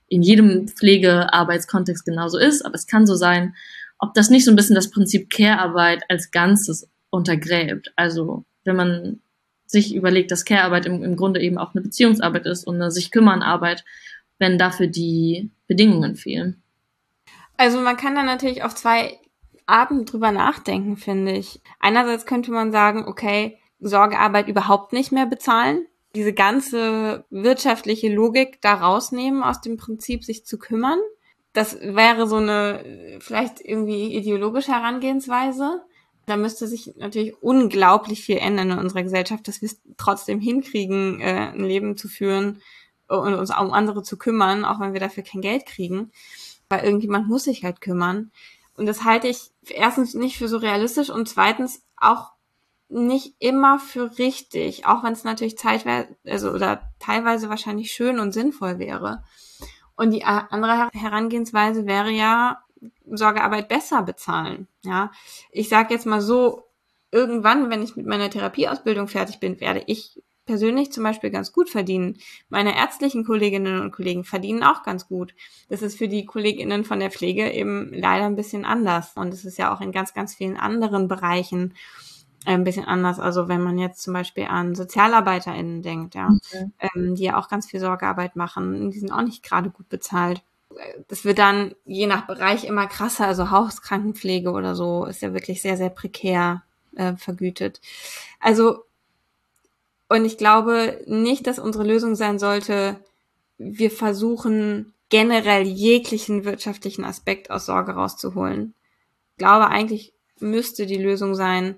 in jedem Pflegearbeitskontext genauso ist, aber es kann so sein, ob das nicht so ein bisschen das Prinzip Care-Arbeit als Ganzes untergräbt. Also wenn man sich überlegt, dass Care-Arbeit im, im Grunde eben auch eine Beziehungsarbeit ist und eine Sich-Kümmern-Arbeit, wenn dafür die Bedingungen fehlen. Also man kann da natürlich auf zwei Arten drüber nachdenken, finde ich. Einerseits könnte man sagen, okay, Sorgearbeit überhaupt nicht mehr bezahlen, diese ganze wirtschaftliche Logik da rausnehmen aus dem Prinzip, sich zu kümmern. Das wäre so eine vielleicht irgendwie ideologische Herangehensweise. Da müsste sich natürlich unglaublich viel ändern in unserer Gesellschaft, dass wir es trotzdem hinkriegen, ein Leben zu führen und uns um andere zu kümmern, auch wenn wir dafür kein Geld kriegen. Weil irgendjemand muss sich halt kümmern. Und das halte ich erstens nicht für so realistisch und zweitens auch nicht immer für richtig, auch wenn es natürlich zeitweise, also oder teilweise wahrscheinlich schön und sinnvoll wäre. Und die andere Herangehensweise wäre ja, Sorgearbeit besser bezahlen. Ja, ich sage jetzt mal so, irgendwann, wenn ich mit meiner Therapieausbildung fertig bin, werde ich persönlich zum Beispiel ganz gut verdienen. Meine ärztlichen Kolleginnen und Kollegen verdienen auch ganz gut. Das ist für die KollegInnen von der Pflege eben leider ein bisschen anders. Und es ist ja auch in ganz, ganz vielen anderen Bereichen ein bisschen anders. Also wenn man jetzt zum Beispiel an SozialarbeiterInnen denkt, ja, okay. ähm, die ja auch ganz viel Sorgearbeit machen, die sind auch nicht gerade gut bezahlt. Das wird dann je nach Bereich immer krasser. Also Hauskrankenpflege oder so ist ja wirklich sehr, sehr prekär äh, vergütet. Also und ich glaube nicht, dass unsere Lösung sein sollte, wir versuchen generell jeglichen wirtschaftlichen Aspekt aus Sorge rauszuholen. Ich glaube, eigentlich müsste die Lösung sein,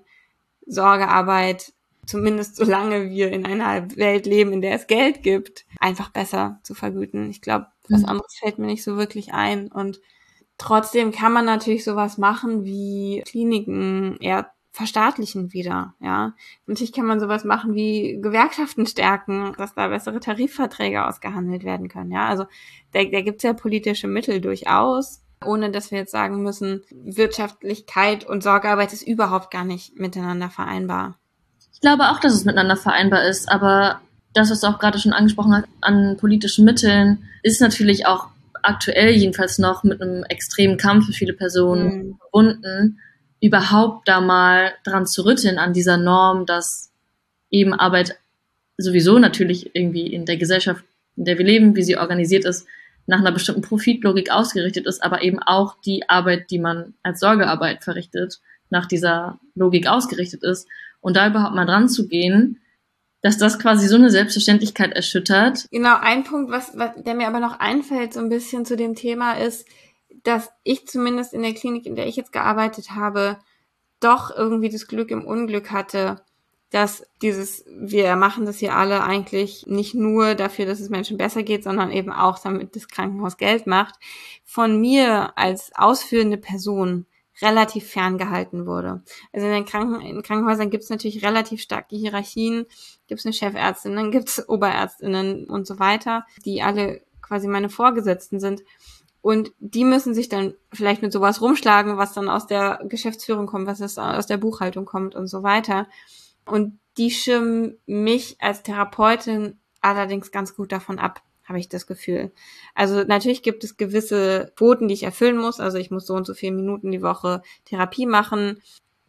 Sorgearbeit, zumindest solange wir in einer Welt leben, in der es Geld gibt, einfach besser zu vergüten. Ich glaube, was anderes fällt mir nicht so wirklich ein. Und trotzdem kann man natürlich sowas machen wie Kliniken eher verstaatlichen wieder, ja. Natürlich kann man sowas machen wie Gewerkschaften stärken, dass da bessere Tarifverträge ausgehandelt werden können, ja. Also da, da gibt's ja politische Mittel durchaus, ohne dass wir jetzt sagen müssen, Wirtschaftlichkeit und Sorgearbeit ist überhaupt gar nicht miteinander vereinbar. Ich glaube auch, dass es miteinander vereinbar ist, aber das, was du auch gerade schon angesprochen hast, an politischen Mitteln, ist natürlich auch aktuell jedenfalls noch mit einem extremen Kampf für viele Personen mhm. verbunden, überhaupt da mal dran zu rütteln an dieser Norm, dass eben Arbeit sowieso natürlich irgendwie in der Gesellschaft, in der wir leben, wie sie organisiert ist, nach einer bestimmten Profitlogik ausgerichtet ist, aber eben auch die Arbeit, die man als Sorgearbeit verrichtet, nach dieser Logik ausgerichtet ist. Und da überhaupt mal dran zu gehen, dass das quasi so eine Selbstverständlichkeit erschüttert. Genau, ein Punkt, was, was der mir aber noch einfällt so ein bisschen zu dem Thema ist, dass ich zumindest in der Klinik, in der ich jetzt gearbeitet habe, doch irgendwie das Glück im Unglück hatte, dass dieses, wir machen das hier alle eigentlich nicht nur dafür, dass es Menschen besser geht, sondern eben auch, damit das Krankenhaus Geld macht, von mir als ausführende Person relativ ferngehalten wurde. Also in den Kranken, in Krankenhäusern gibt es natürlich relativ starke Hierarchien, gibt es eine Chefärztin, dann gibt es Oberärztinnen und so weiter, die alle quasi meine Vorgesetzten sind. Und die müssen sich dann vielleicht mit sowas rumschlagen, was dann aus der Geschäftsführung kommt, was aus der Buchhaltung kommt und so weiter. Und die schirmen mich als Therapeutin allerdings ganz gut davon ab, habe ich das Gefühl. Also natürlich gibt es gewisse Quoten, die ich erfüllen muss. Also ich muss so und so viele Minuten die Woche Therapie machen.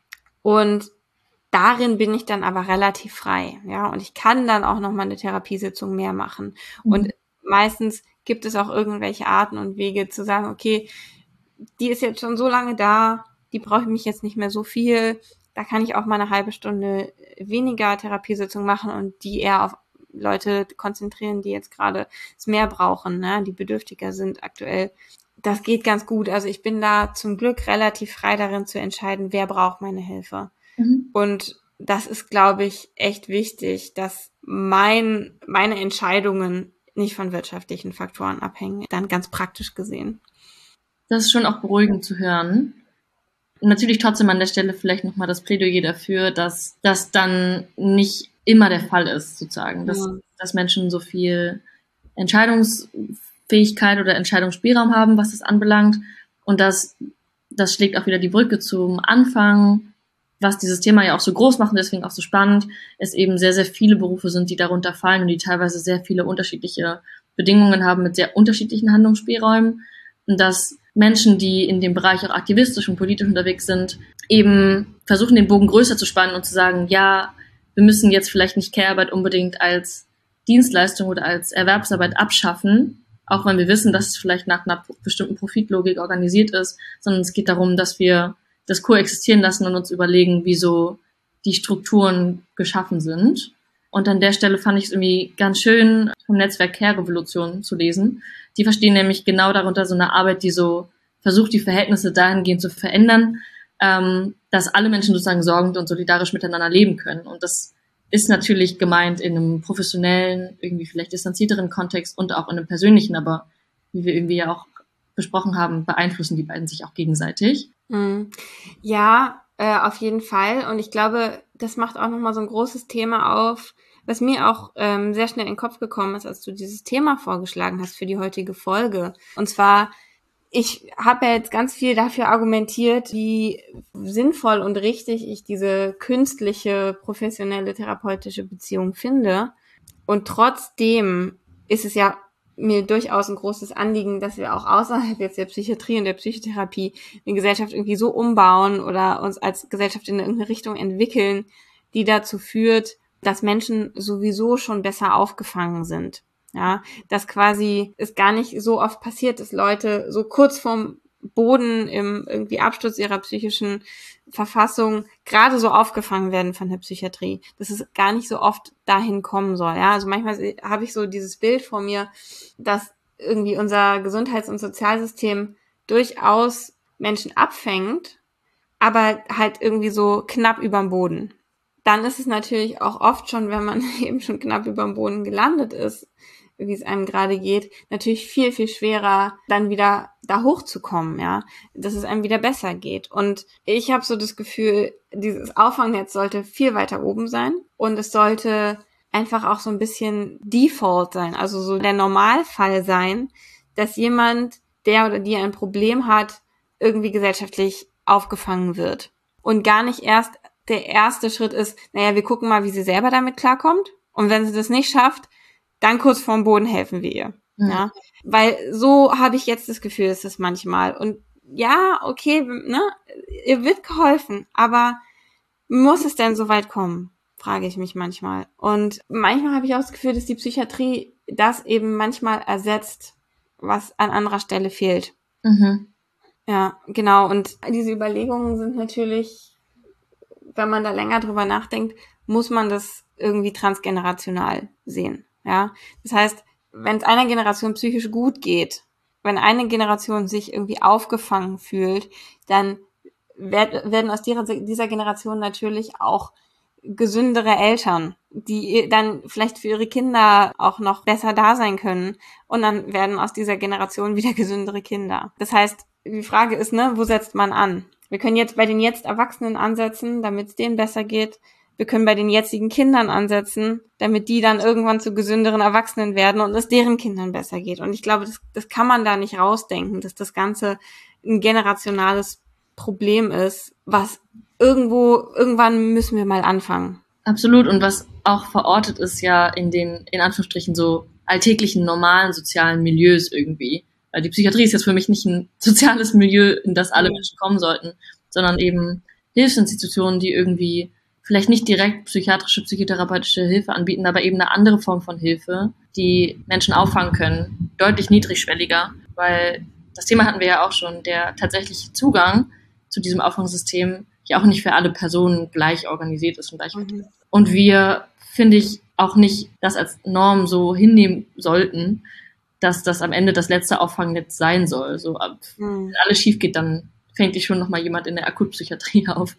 Und darin bin ich dann aber relativ frei. Ja, und ich kann dann auch noch mal eine Therapiesitzung mehr machen. Mhm. Und meistens gibt es auch irgendwelche Arten und Wege zu sagen, okay, die ist jetzt schon so lange da, die brauche ich mich jetzt nicht mehr so viel. Da kann ich auch mal eine halbe Stunde weniger Therapiesitzung machen und die eher auf Leute konzentrieren, die jetzt gerade es mehr brauchen, ne, die bedürftiger sind aktuell. Das geht ganz gut. Also ich bin da zum Glück relativ frei darin zu entscheiden, wer braucht meine Hilfe. Mhm. Und das ist, glaube ich, echt wichtig, dass mein meine Entscheidungen nicht von wirtschaftlichen Faktoren abhängen, dann ganz praktisch gesehen. Das ist schon auch beruhigend zu hören. Natürlich trotzdem an der Stelle vielleicht nochmal das Plädoyer dafür, dass das dann nicht immer der Fall ist, sozusagen, dass, ja. dass Menschen so viel Entscheidungsfähigkeit oder Entscheidungsspielraum haben, was das anbelangt. Und das, das schlägt auch wieder die Brücke zum Anfang, was dieses Thema ja auch so groß macht und deswegen auch so spannend, es eben sehr, sehr viele Berufe sind, die darunter fallen und die teilweise sehr viele unterschiedliche Bedingungen haben mit sehr unterschiedlichen Handlungsspielräumen und dass Menschen, die in dem Bereich auch aktivistisch und politisch unterwegs sind, eben versuchen, den Bogen größer zu spannen und zu sagen, ja, wir müssen jetzt vielleicht nicht Care-Arbeit unbedingt als Dienstleistung oder als Erwerbsarbeit abschaffen, auch wenn wir wissen, dass es vielleicht nach einer bestimmten Profitlogik organisiert ist, sondern es geht darum, dass wir das koexistieren lassen und uns überlegen, wieso die Strukturen geschaffen sind. Und an der Stelle fand ich es irgendwie ganz schön, vom Netzwerk Care-Revolution zu lesen. Die verstehen nämlich genau darunter so eine Arbeit, die so versucht, die Verhältnisse dahingehend zu verändern, ähm, dass alle Menschen sozusagen sorgend und solidarisch miteinander leben können. Und das ist natürlich gemeint in einem professionellen, irgendwie vielleicht distanzierteren Kontext und auch in einem persönlichen, aber wie wir irgendwie ja auch besprochen haben, beeinflussen die beiden sich auch gegenseitig. Ja, äh, auf jeden Fall. Und ich glaube, das macht auch nochmal so ein großes Thema auf, was mir auch ähm, sehr schnell in den Kopf gekommen ist, als du dieses Thema vorgeschlagen hast für die heutige Folge. Und zwar, ich habe ja jetzt ganz viel dafür argumentiert, wie sinnvoll und richtig ich diese künstliche, professionelle, therapeutische Beziehung finde. Und trotzdem ist es ja mir durchaus ein großes Anliegen, dass wir auch außerhalb jetzt der Psychiatrie und der Psychotherapie die Gesellschaft irgendwie so umbauen oder uns als Gesellschaft in irgendeine Richtung entwickeln, die dazu führt, dass Menschen sowieso schon besser aufgefangen sind. Ja, dass quasi es gar nicht so oft passiert, dass Leute so kurz vorm Boden im irgendwie Absturz ihrer psychischen Verfassung gerade so aufgefangen werden von der Psychiatrie, dass es gar nicht so oft dahin kommen soll. Ja, also manchmal habe ich so dieses Bild vor mir, dass irgendwie unser Gesundheits- und Sozialsystem durchaus Menschen abfängt, aber halt irgendwie so knapp überm Boden. Dann ist es natürlich auch oft schon, wenn man eben schon knapp überm Boden gelandet ist, wie es einem gerade geht, natürlich viel, viel schwerer, dann wieder da hochzukommen, ja, dass es einem wieder besser geht. Und ich habe so das Gefühl, dieses Auffangnetz sollte viel weiter oben sein und es sollte einfach auch so ein bisschen Default sein, also so der Normalfall sein, dass jemand, der oder die ein Problem hat, irgendwie gesellschaftlich aufgefangen wird. Und gar nicht erst der erste Schritt ist, naja, wir gucken mal, wie sie selber damit klarkommt. Und wenn sie das nicht schafft, dann kurz vorm Boden helfen wir ihr. Mhm. Ja, weil so habe ich jetzt das Gefühl, ist das manchmal. Und ja, okay, ne, ihr wird geholfen, aber muss es denn so weit kommen, frage ich mich manchmal. Und manchmal habe ich auch das Gefühl, dass die Psychiatrie das eben manchmal ersetzt, was an anderer Stelle fehlt. Mhm. Ja, genau. Und diese Überlegungen sind natürlich, wenn man da länger drüber nachdenkt, muss man das irgendwie transgenerational sehen. Ja, das heißt, wenn es einer Generation psychisch gut geht, wenn eine Generation sich irgendwie aufgefangen fühlt, dann werd, werden aus dieser, dieser Generation natürlich auch gesündere Eltern, die dann vielleicht für ihre Kinder auch noch besser da sein können. Und dann werden aus dieser Generation wieder gesündere Kinder. Das heißt, die Frage ist, ne, wo setzt man an? Wir können jetzt bei den jetzt Erwachsenen ansetzen, damit es denen besser geht. Wir können bei den jetzigen Kindern ansetzen, damit die dann irgendwann zu gesünderen Erwachsenen werden und es deren Kindern besser geht. Und ich glaube, das, das kann man da nicht rausdenken, dass das Ganze ein generationales Problem ist, was irgendwo, irgendwann müssen wir mal anfangen. Absolut. Und was auch verortet ist ja in den, in Anführungsstrichen, so alltäglichen, normalen sozialen Milieus irgendwie. Weil die Psychiatrie ist jetzt für mich nicht ein soziales Milieu, in das alle Menschen kommen sollten, sondern eben Hilfsinstitutionen, die irgendwie vielleicht nicht direkt psychiatrische, psychotherapeutische Hilfe anbieten, aber eben eine andere Form von Hilfe, die Menschen auffangen können, deutlich niedrigschwelliger, weil das Thema hatten wir ja auch schon, der tatsächliche Zugang zu diesem Auffangsystem ja auch nicht für alle Personen gleich organisiert ist und gleich mhm. Und wir, finde ich, auch nicht das als Norm so hinnehmen sollten, dass das am Ende das letzte Auffangnetz sein soll. So, ab, mhm. wenn alles schief geht, dann fängt dich schon nochmal jemand in der Akutpsychiatrie auf.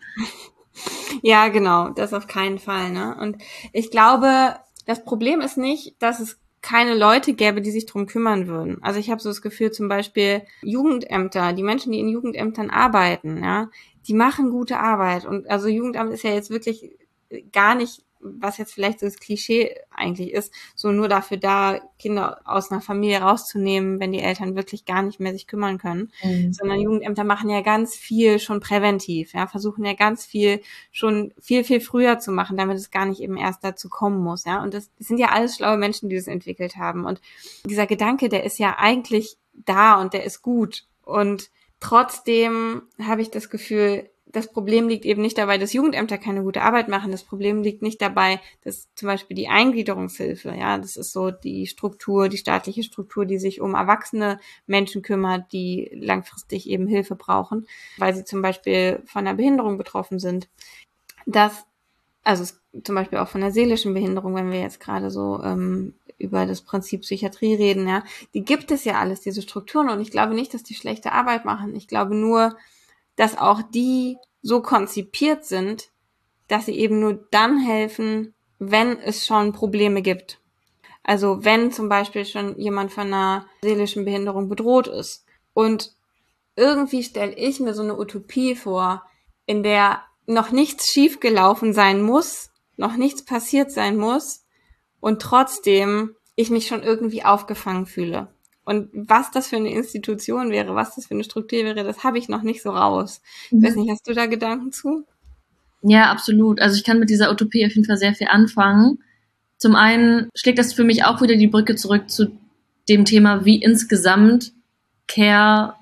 Ja, genau, das auf keinen Fall, ne? Und ich glaube, das Problem ist nicht, dass es keine Leute gäbe, die sich drum kümmern würden. Also ich habe so das Gefühl, zum Beispiel Jugendämter, die Menschen, die in Jugendämtern arbeiten, ja, die machen gute Arbeit. Und also Jugendamt ist ja jetzt wirklich gar nicht was jetzt vielleicht so das Klischee eigentlich ist, so nur dafür da, Kinder aus einer Familie rauszunehmen, wenn die Eltern wirklich gar nicht mehr sich kümmern können, mhm. sondern Jugendämter machen ja ganz viel schon präventiv, ja, versuchen ja ganz viel schon viel, viel früher zu machen, damit es gar nicht eben erst dazu kommen muss, ja, und das, das sind ja alles schlaue Menschen, die das entwickelt haben, und dieser Gedanke, der ist ja eigentlich da und der ist gut, und trotzdem habe ich das Gefühl, das Problem liegt eben nicht dabei, dass Jugendämter keine gute Arbeit machen. Das Problem liegt nicht dabei, dass zum Beispiel die Eingliederungshilfe, ja, das ist so die Struktur, die staatliche Struktur, die sich um erwachsene Menschen kümmert, die langfristig eben Hilfe brauchen, weil sie zum Beispiel von einer Behinderung betroffen sind. Das, also zum Beispiel auch von einer seelischen Behinderung, wenn wir jetzt gerade so ähm, über das Prinzip Psychiatrie reden, ja, die gibt es ja alles, diese Strukturen, und ich glaube nicht, dass die schlechte Arbeit machen. Ich glaube nur, dass auch die so konzipiert sind, dass sie eben nur dann helfen, wenn es schon Probleme gibt. Also wenn zum Beispiel schon jemand von einer seelischen Behinderung bedroht ist. Und irgendwie stelle ich mir so eine Utopie vor, in der noch nichts schiefgelaufen sein muss, noch nichts passiert sein muss und trotzdem ich mich schon irgendwie aufgefangen fühle. Und was das für eine Institution wäre, was das für eine Struktur wäre, das habe ich noch nicht so raus. Ich mhm. weiß nicht, hast du da Gedanken zu? Ja, absolut. Also ich kann mit dieser Utopie auf jeden Fall sehr viel anfangen. Zum einen schlägt das für mich auch wieder die Brücke zurück zu dem Thema, wie insgesamt Care,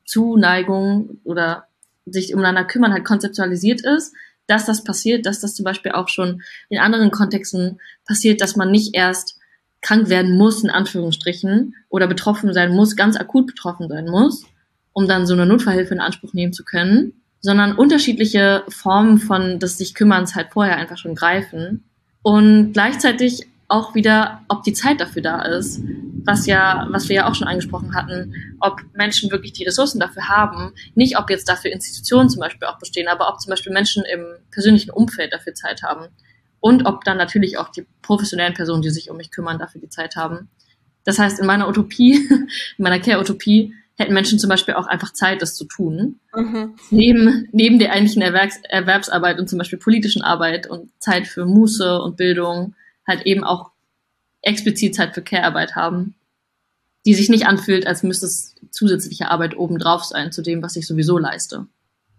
Zuneigung oder sich umeinander kümmern halt konzeptualisiert ist, dass das passiert, dass das zum Beispiel auch schon in anderen Kontexten passiert, dass man nicht erst krank werden muss, in Anführungsstrichen, oder betroffen sein muss, ganz akut betroffen sein muss, um dann so eine Notfallhilfe in Anspruch nehmen zu können, sondern unterschiedliche Formen von des sich Kümmerns halt vorher einfach schon greifen und gleichzeitig auch wieder, ob die Zeit dafür da ist, was ja, was wir ja auch schon angesprochen hatten, ob Menschen wirklich die Ressourcen dafür haben, nicht ob jetzt dafür Institutionen zum Beispiel auch bestehen, aber ob zum Beispiel Menschen im persönlichen Umfeld dafür Zeit haben. Und ob dann natürlich auch die professionellen Personen, die sich um mich kümmern, dafür die Zeit haben. Das heißt, in meiner Utopie, in meiner Care-Utopie, hätten Menschen zum Beispiel auch einfach Zeit, das zu tun. Mhm. Neben, neben der eigentlichen Erwerbs- Erwerbsarbeit und zum Beispiel politischen Arbeit und Zeit für Muße und Bildung, halt eben auch explizit Zeit für Care-Arbeit haben, die sich nicht anfühlt, als müsste es zusätzliche Arbeit obendrauf sein zu dem, was ich sowieso leiste.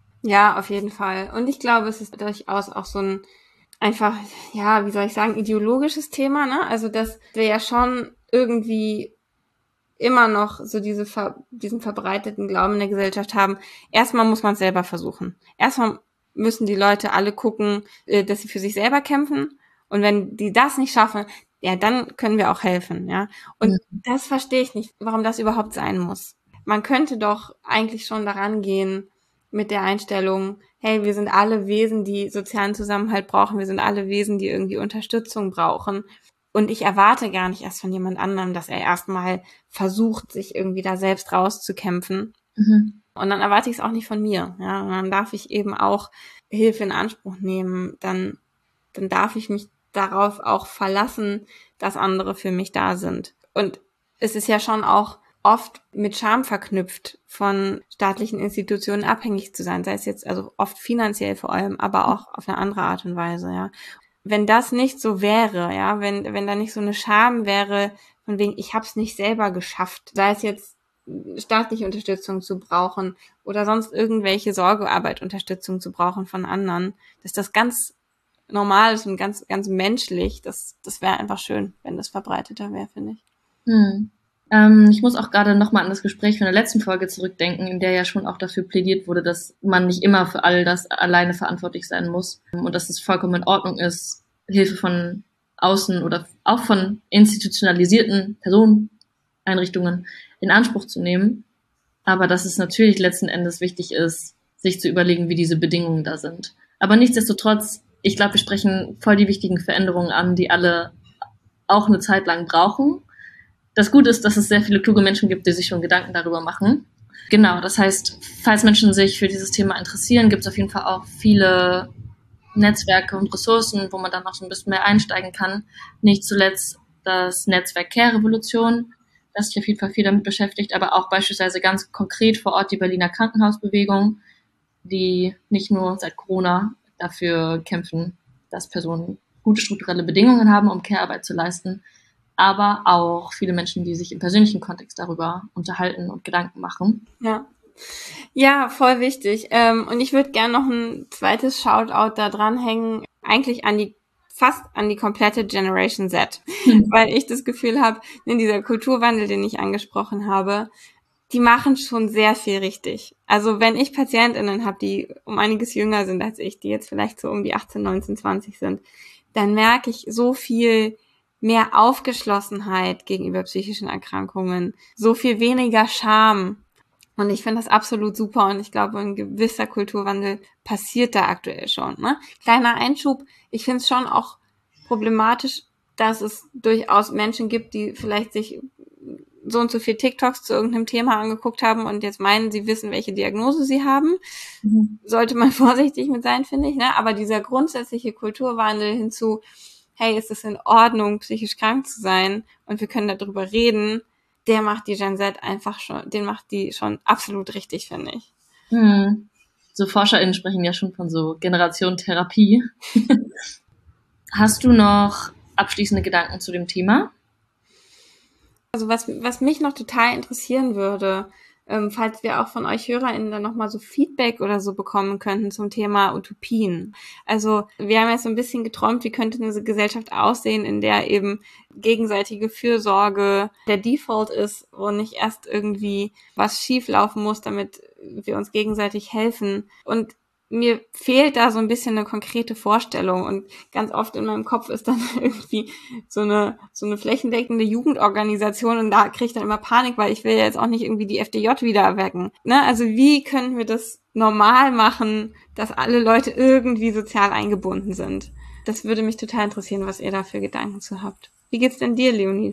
Ja, auf jeden Fall. Und ich glaube, es ist durchaus auch so ein einfach, ja, wie soll ich sagen, ideologisches Thema, ne? Also, dass wir ja schon irgendwie immer noch so diese ver- diesen verbreiteten Glauben in der Gesellschaft haben. Erstmal muss man es selber versuchen. Erstmal müssen die Leute alle gucken, dass sie für sich selber kämpfen. Und wenn die das nicht schaffen, ja, dann können wir auch helfen, ja. Und mhm. das verstehe ich nicht, warum das überhaupt sein muss. Man könnte doch eigentlich schon daran gehen mit der Einstellung, hey, wir sind alle Wesen, die sozialen Zusammenhalt brauchen, wir sind alle Wesen, die irgendwie Unterstützung brauchen. Und ich erwarte gar nicht erst von jemand anderem, dass er erstmal versucht, sich irgendwie da selbst rauszukämpfen. Mhm. Und dann erwarte ich es auch nicht von mir. Ja, und dann darf ich eben auch Hilfe in Anspruch nehmen. Dann, dann darf ich mich darauf auch verlassen, dass andere für mich da sind. Und es ist ja schon auch oft mit Scham verknüpft, von staatlichen Institutionen abhängig zu sein, sei es jetzt also oft finanziell vor allem, aber auch auf eine andere Art und Weise, ja. Wenn das nicht so wäre, ja, wenn wenn da nicht so eine Scham wäre, von wegen, ich habe es nicht selber geschafft, sei es jetzt staatliche Unterstützung zu brauchen oder sonst irgendwelche Sorgearbeit, Unterstützung zu brauchen von anderen, dass das ganz normal ist und ganz ganz menschlich, das das wäre einfach schön, wenn das verbreiteter wäre, finde ich. Hm. Ähm, ich muss auch gerade nochmal an das Gespräch von der letzten Folge zurückdenken, in der ja schon auch dafür plädiert wurde, dass man nicht immer für all das alleine verantwortlich sein muss und dass es vollkommen in Ordnung ist, Hilfe von außen oder auch von institutionalisierten Personen, Einrichtungen in Anspruch zu nehmen. Aber dass es natürlich letzten Endes wichtig ist, sich zu überlegen, wie diese Bedingungen da sind. Aber nichtsdestotrotz, ich glaube, wir sprechen voll die wichtigen Veränderungen an, die alle auch eine Zeit lang brauchen. Das Gute ist, dass es sehr viele kluge Menschen gibt, die sich schon Gedanken darüber machen. Genau, das heißt, falls Menschen sich für dieses Thema interessieren, gibt es auf jeden Fall auch viele Netzwerke und Ressourcen, wo man dann noch so ein bisschen mehr einsteigen kann. Nicht zuletzt das Netzwerk Care-Revolution, das sich auf jeden Fall viel damit beschäftigt, aber auch beispielsweise ganz konkret vor Ort die Berliner Krankenhausbewegung, die nicht nur seit Corona dafür kämpfen, dass Personen gute strukturelle Bedingungen haben, um Care-Arbeit zu leisten, aber auch viele Menschen, die sich im persönlichen Kontext darüber unterhalten und Gedanken machen. Ja. Ja, voll wichtig. Ähm, und ich würde gerne noch ein zweites Shoutout da dranhängen, eigentlich an die, fast an die komplette Generation Z, mhm. weil ich das Gefühl habe, in dieser Kulturwandel, den ich angesprochen habe, die machen schon sehr viel richtig. Also wenn ich PatientInnen habe, die um einiges jünger sind als ich, die jetzt vielleicht so um die achtzehn, neunzehn, zwanzig sind, dann merke ich so viel mehr Aufgeschlossenheit gegenüber psychischen Erkrankungen, so viel weniger Scham. Und ich finde das absolut super und ich glaube, ein gewisser Kulturwandel passiert da aktuell schon. Ne? Kleiner Einschub, ich finde es schon auch problematisch, dass es durchaus Menschen gibt, die vielleicht sich so und so viel TikToks zu irgendeinem Thema angeguckt haben und jetzt meinen, sie wissen, welche Diagnose sie haben. Mhm. Sollte man vorsichtig mit sein, finde ich. Ne? Aber dieser grundsätzliche Kulturwandel hinzu, hey, ist es in Ordnung, psychisch krank zu sein und wir können darüber reden, der macht die Gen Z einfach schon, den macht die schon absolut richtig, finde ich. Hm. So ForscherInnen sprechen ja schon von so Generation Therapie. Hast du noch abschließende Gedanken zu dem Thema? Also was, was mich noch total interessieren würde, ähm, falls wir auch von euch HörerInnen dann nochmal so Feedback oder so bekommen könnten zum Thema Utopien. Also wir haben jetzt so ein bisschen geträumt, wie könnte eine Gesellschaft aussehen, in der eben gegenseitige Fürsorge der Default ist und nicht erst irgendwie was schief laufen muss, damit wir uns gegenseitig helfen. Und mir fehlt da so ein bisschen eine konkrete Vorstellung und ganz oft in meinem Kopf ist dann irgendwie so eine so eine flächendeckende Jugendorganisation und da kriege ich dann immer Panik, weil ich will ja jetzt auch nicht irgendwie die F D J wieder erwecken. Ne? Also wie können wir das normal machen, dass alle Leute irgendwie sozial eingebunden sind? Das würde mich total interessieren, was ihr da für Gedanken zu habt. Wie geht's denn dir, Leonie?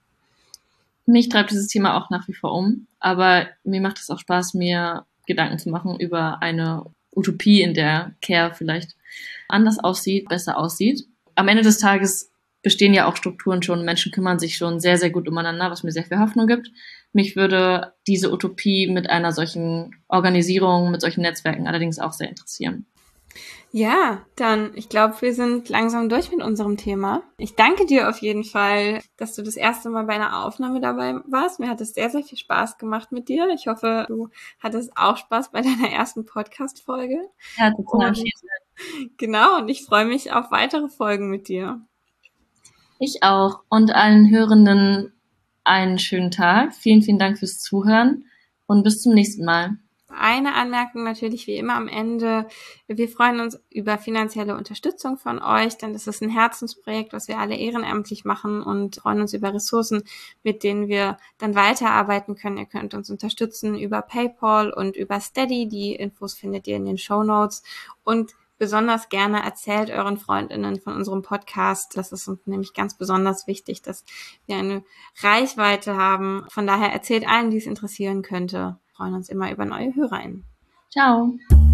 Mich treibt dieses Thema auch nach wie vor um, aber mir macht es auch Spaß, mir Gedanken zu machen über eine Utopie, in der Care vielleicht anders aussieht, besser aussieht. Am Ende des Tages bestehen ja auch Strukturen schon, Menschen kümmern sich schon sehr, sehr gut umeinander, was mir sehr viel Hoffnung gibt. Mich würde diese Utopie mit einer solchen Organisierung, mit solchen Netzwerken allerdings auch sehr interessieren. Ja, dann, ich glaube, wir sind langsam durch mit unserem Thema. Ich danke dir auf jeden Fall, dass du das erste Mal bei einer Aufnahme dabei warst. Mir hat es sehr, sehr viel Spaß gemacht mit dir. Ich hoffe, du hattest auch Spaß bei deiner ersten Podcast-Folge. Ja, total. Genau, und ich freue mich auf weitere Folgen mit dir. Ich auch. Und allen Hörenden einen schönen Tag. Vielen, vielen Dank fürs Zuhören und bis zum nächsten Mal. Eine Anmerkung natürlich wie immer am Ende. Wir freuen uns über finanzielle Unterstützung von euch, denn das ist ein Herzensprojekt, was wir alle ehrenamtlich machen und freuen uns über Ressourcen, mit denen wir dann weiterarbeiten können. Ihr könnt uns unterstützen über PayPal und über Steady. Die Infos findet ihr in den Shownotes und besonders gerne erzählt euren FreundInnen von unserem Podcast. Das ist uns nämlich ganz besonders wichtig, dass wir eine Reichweite haben. Von daher erzählt allen, die es interessieren könnte. Wir freuen uns immer über neue HörerInnen. Ciao.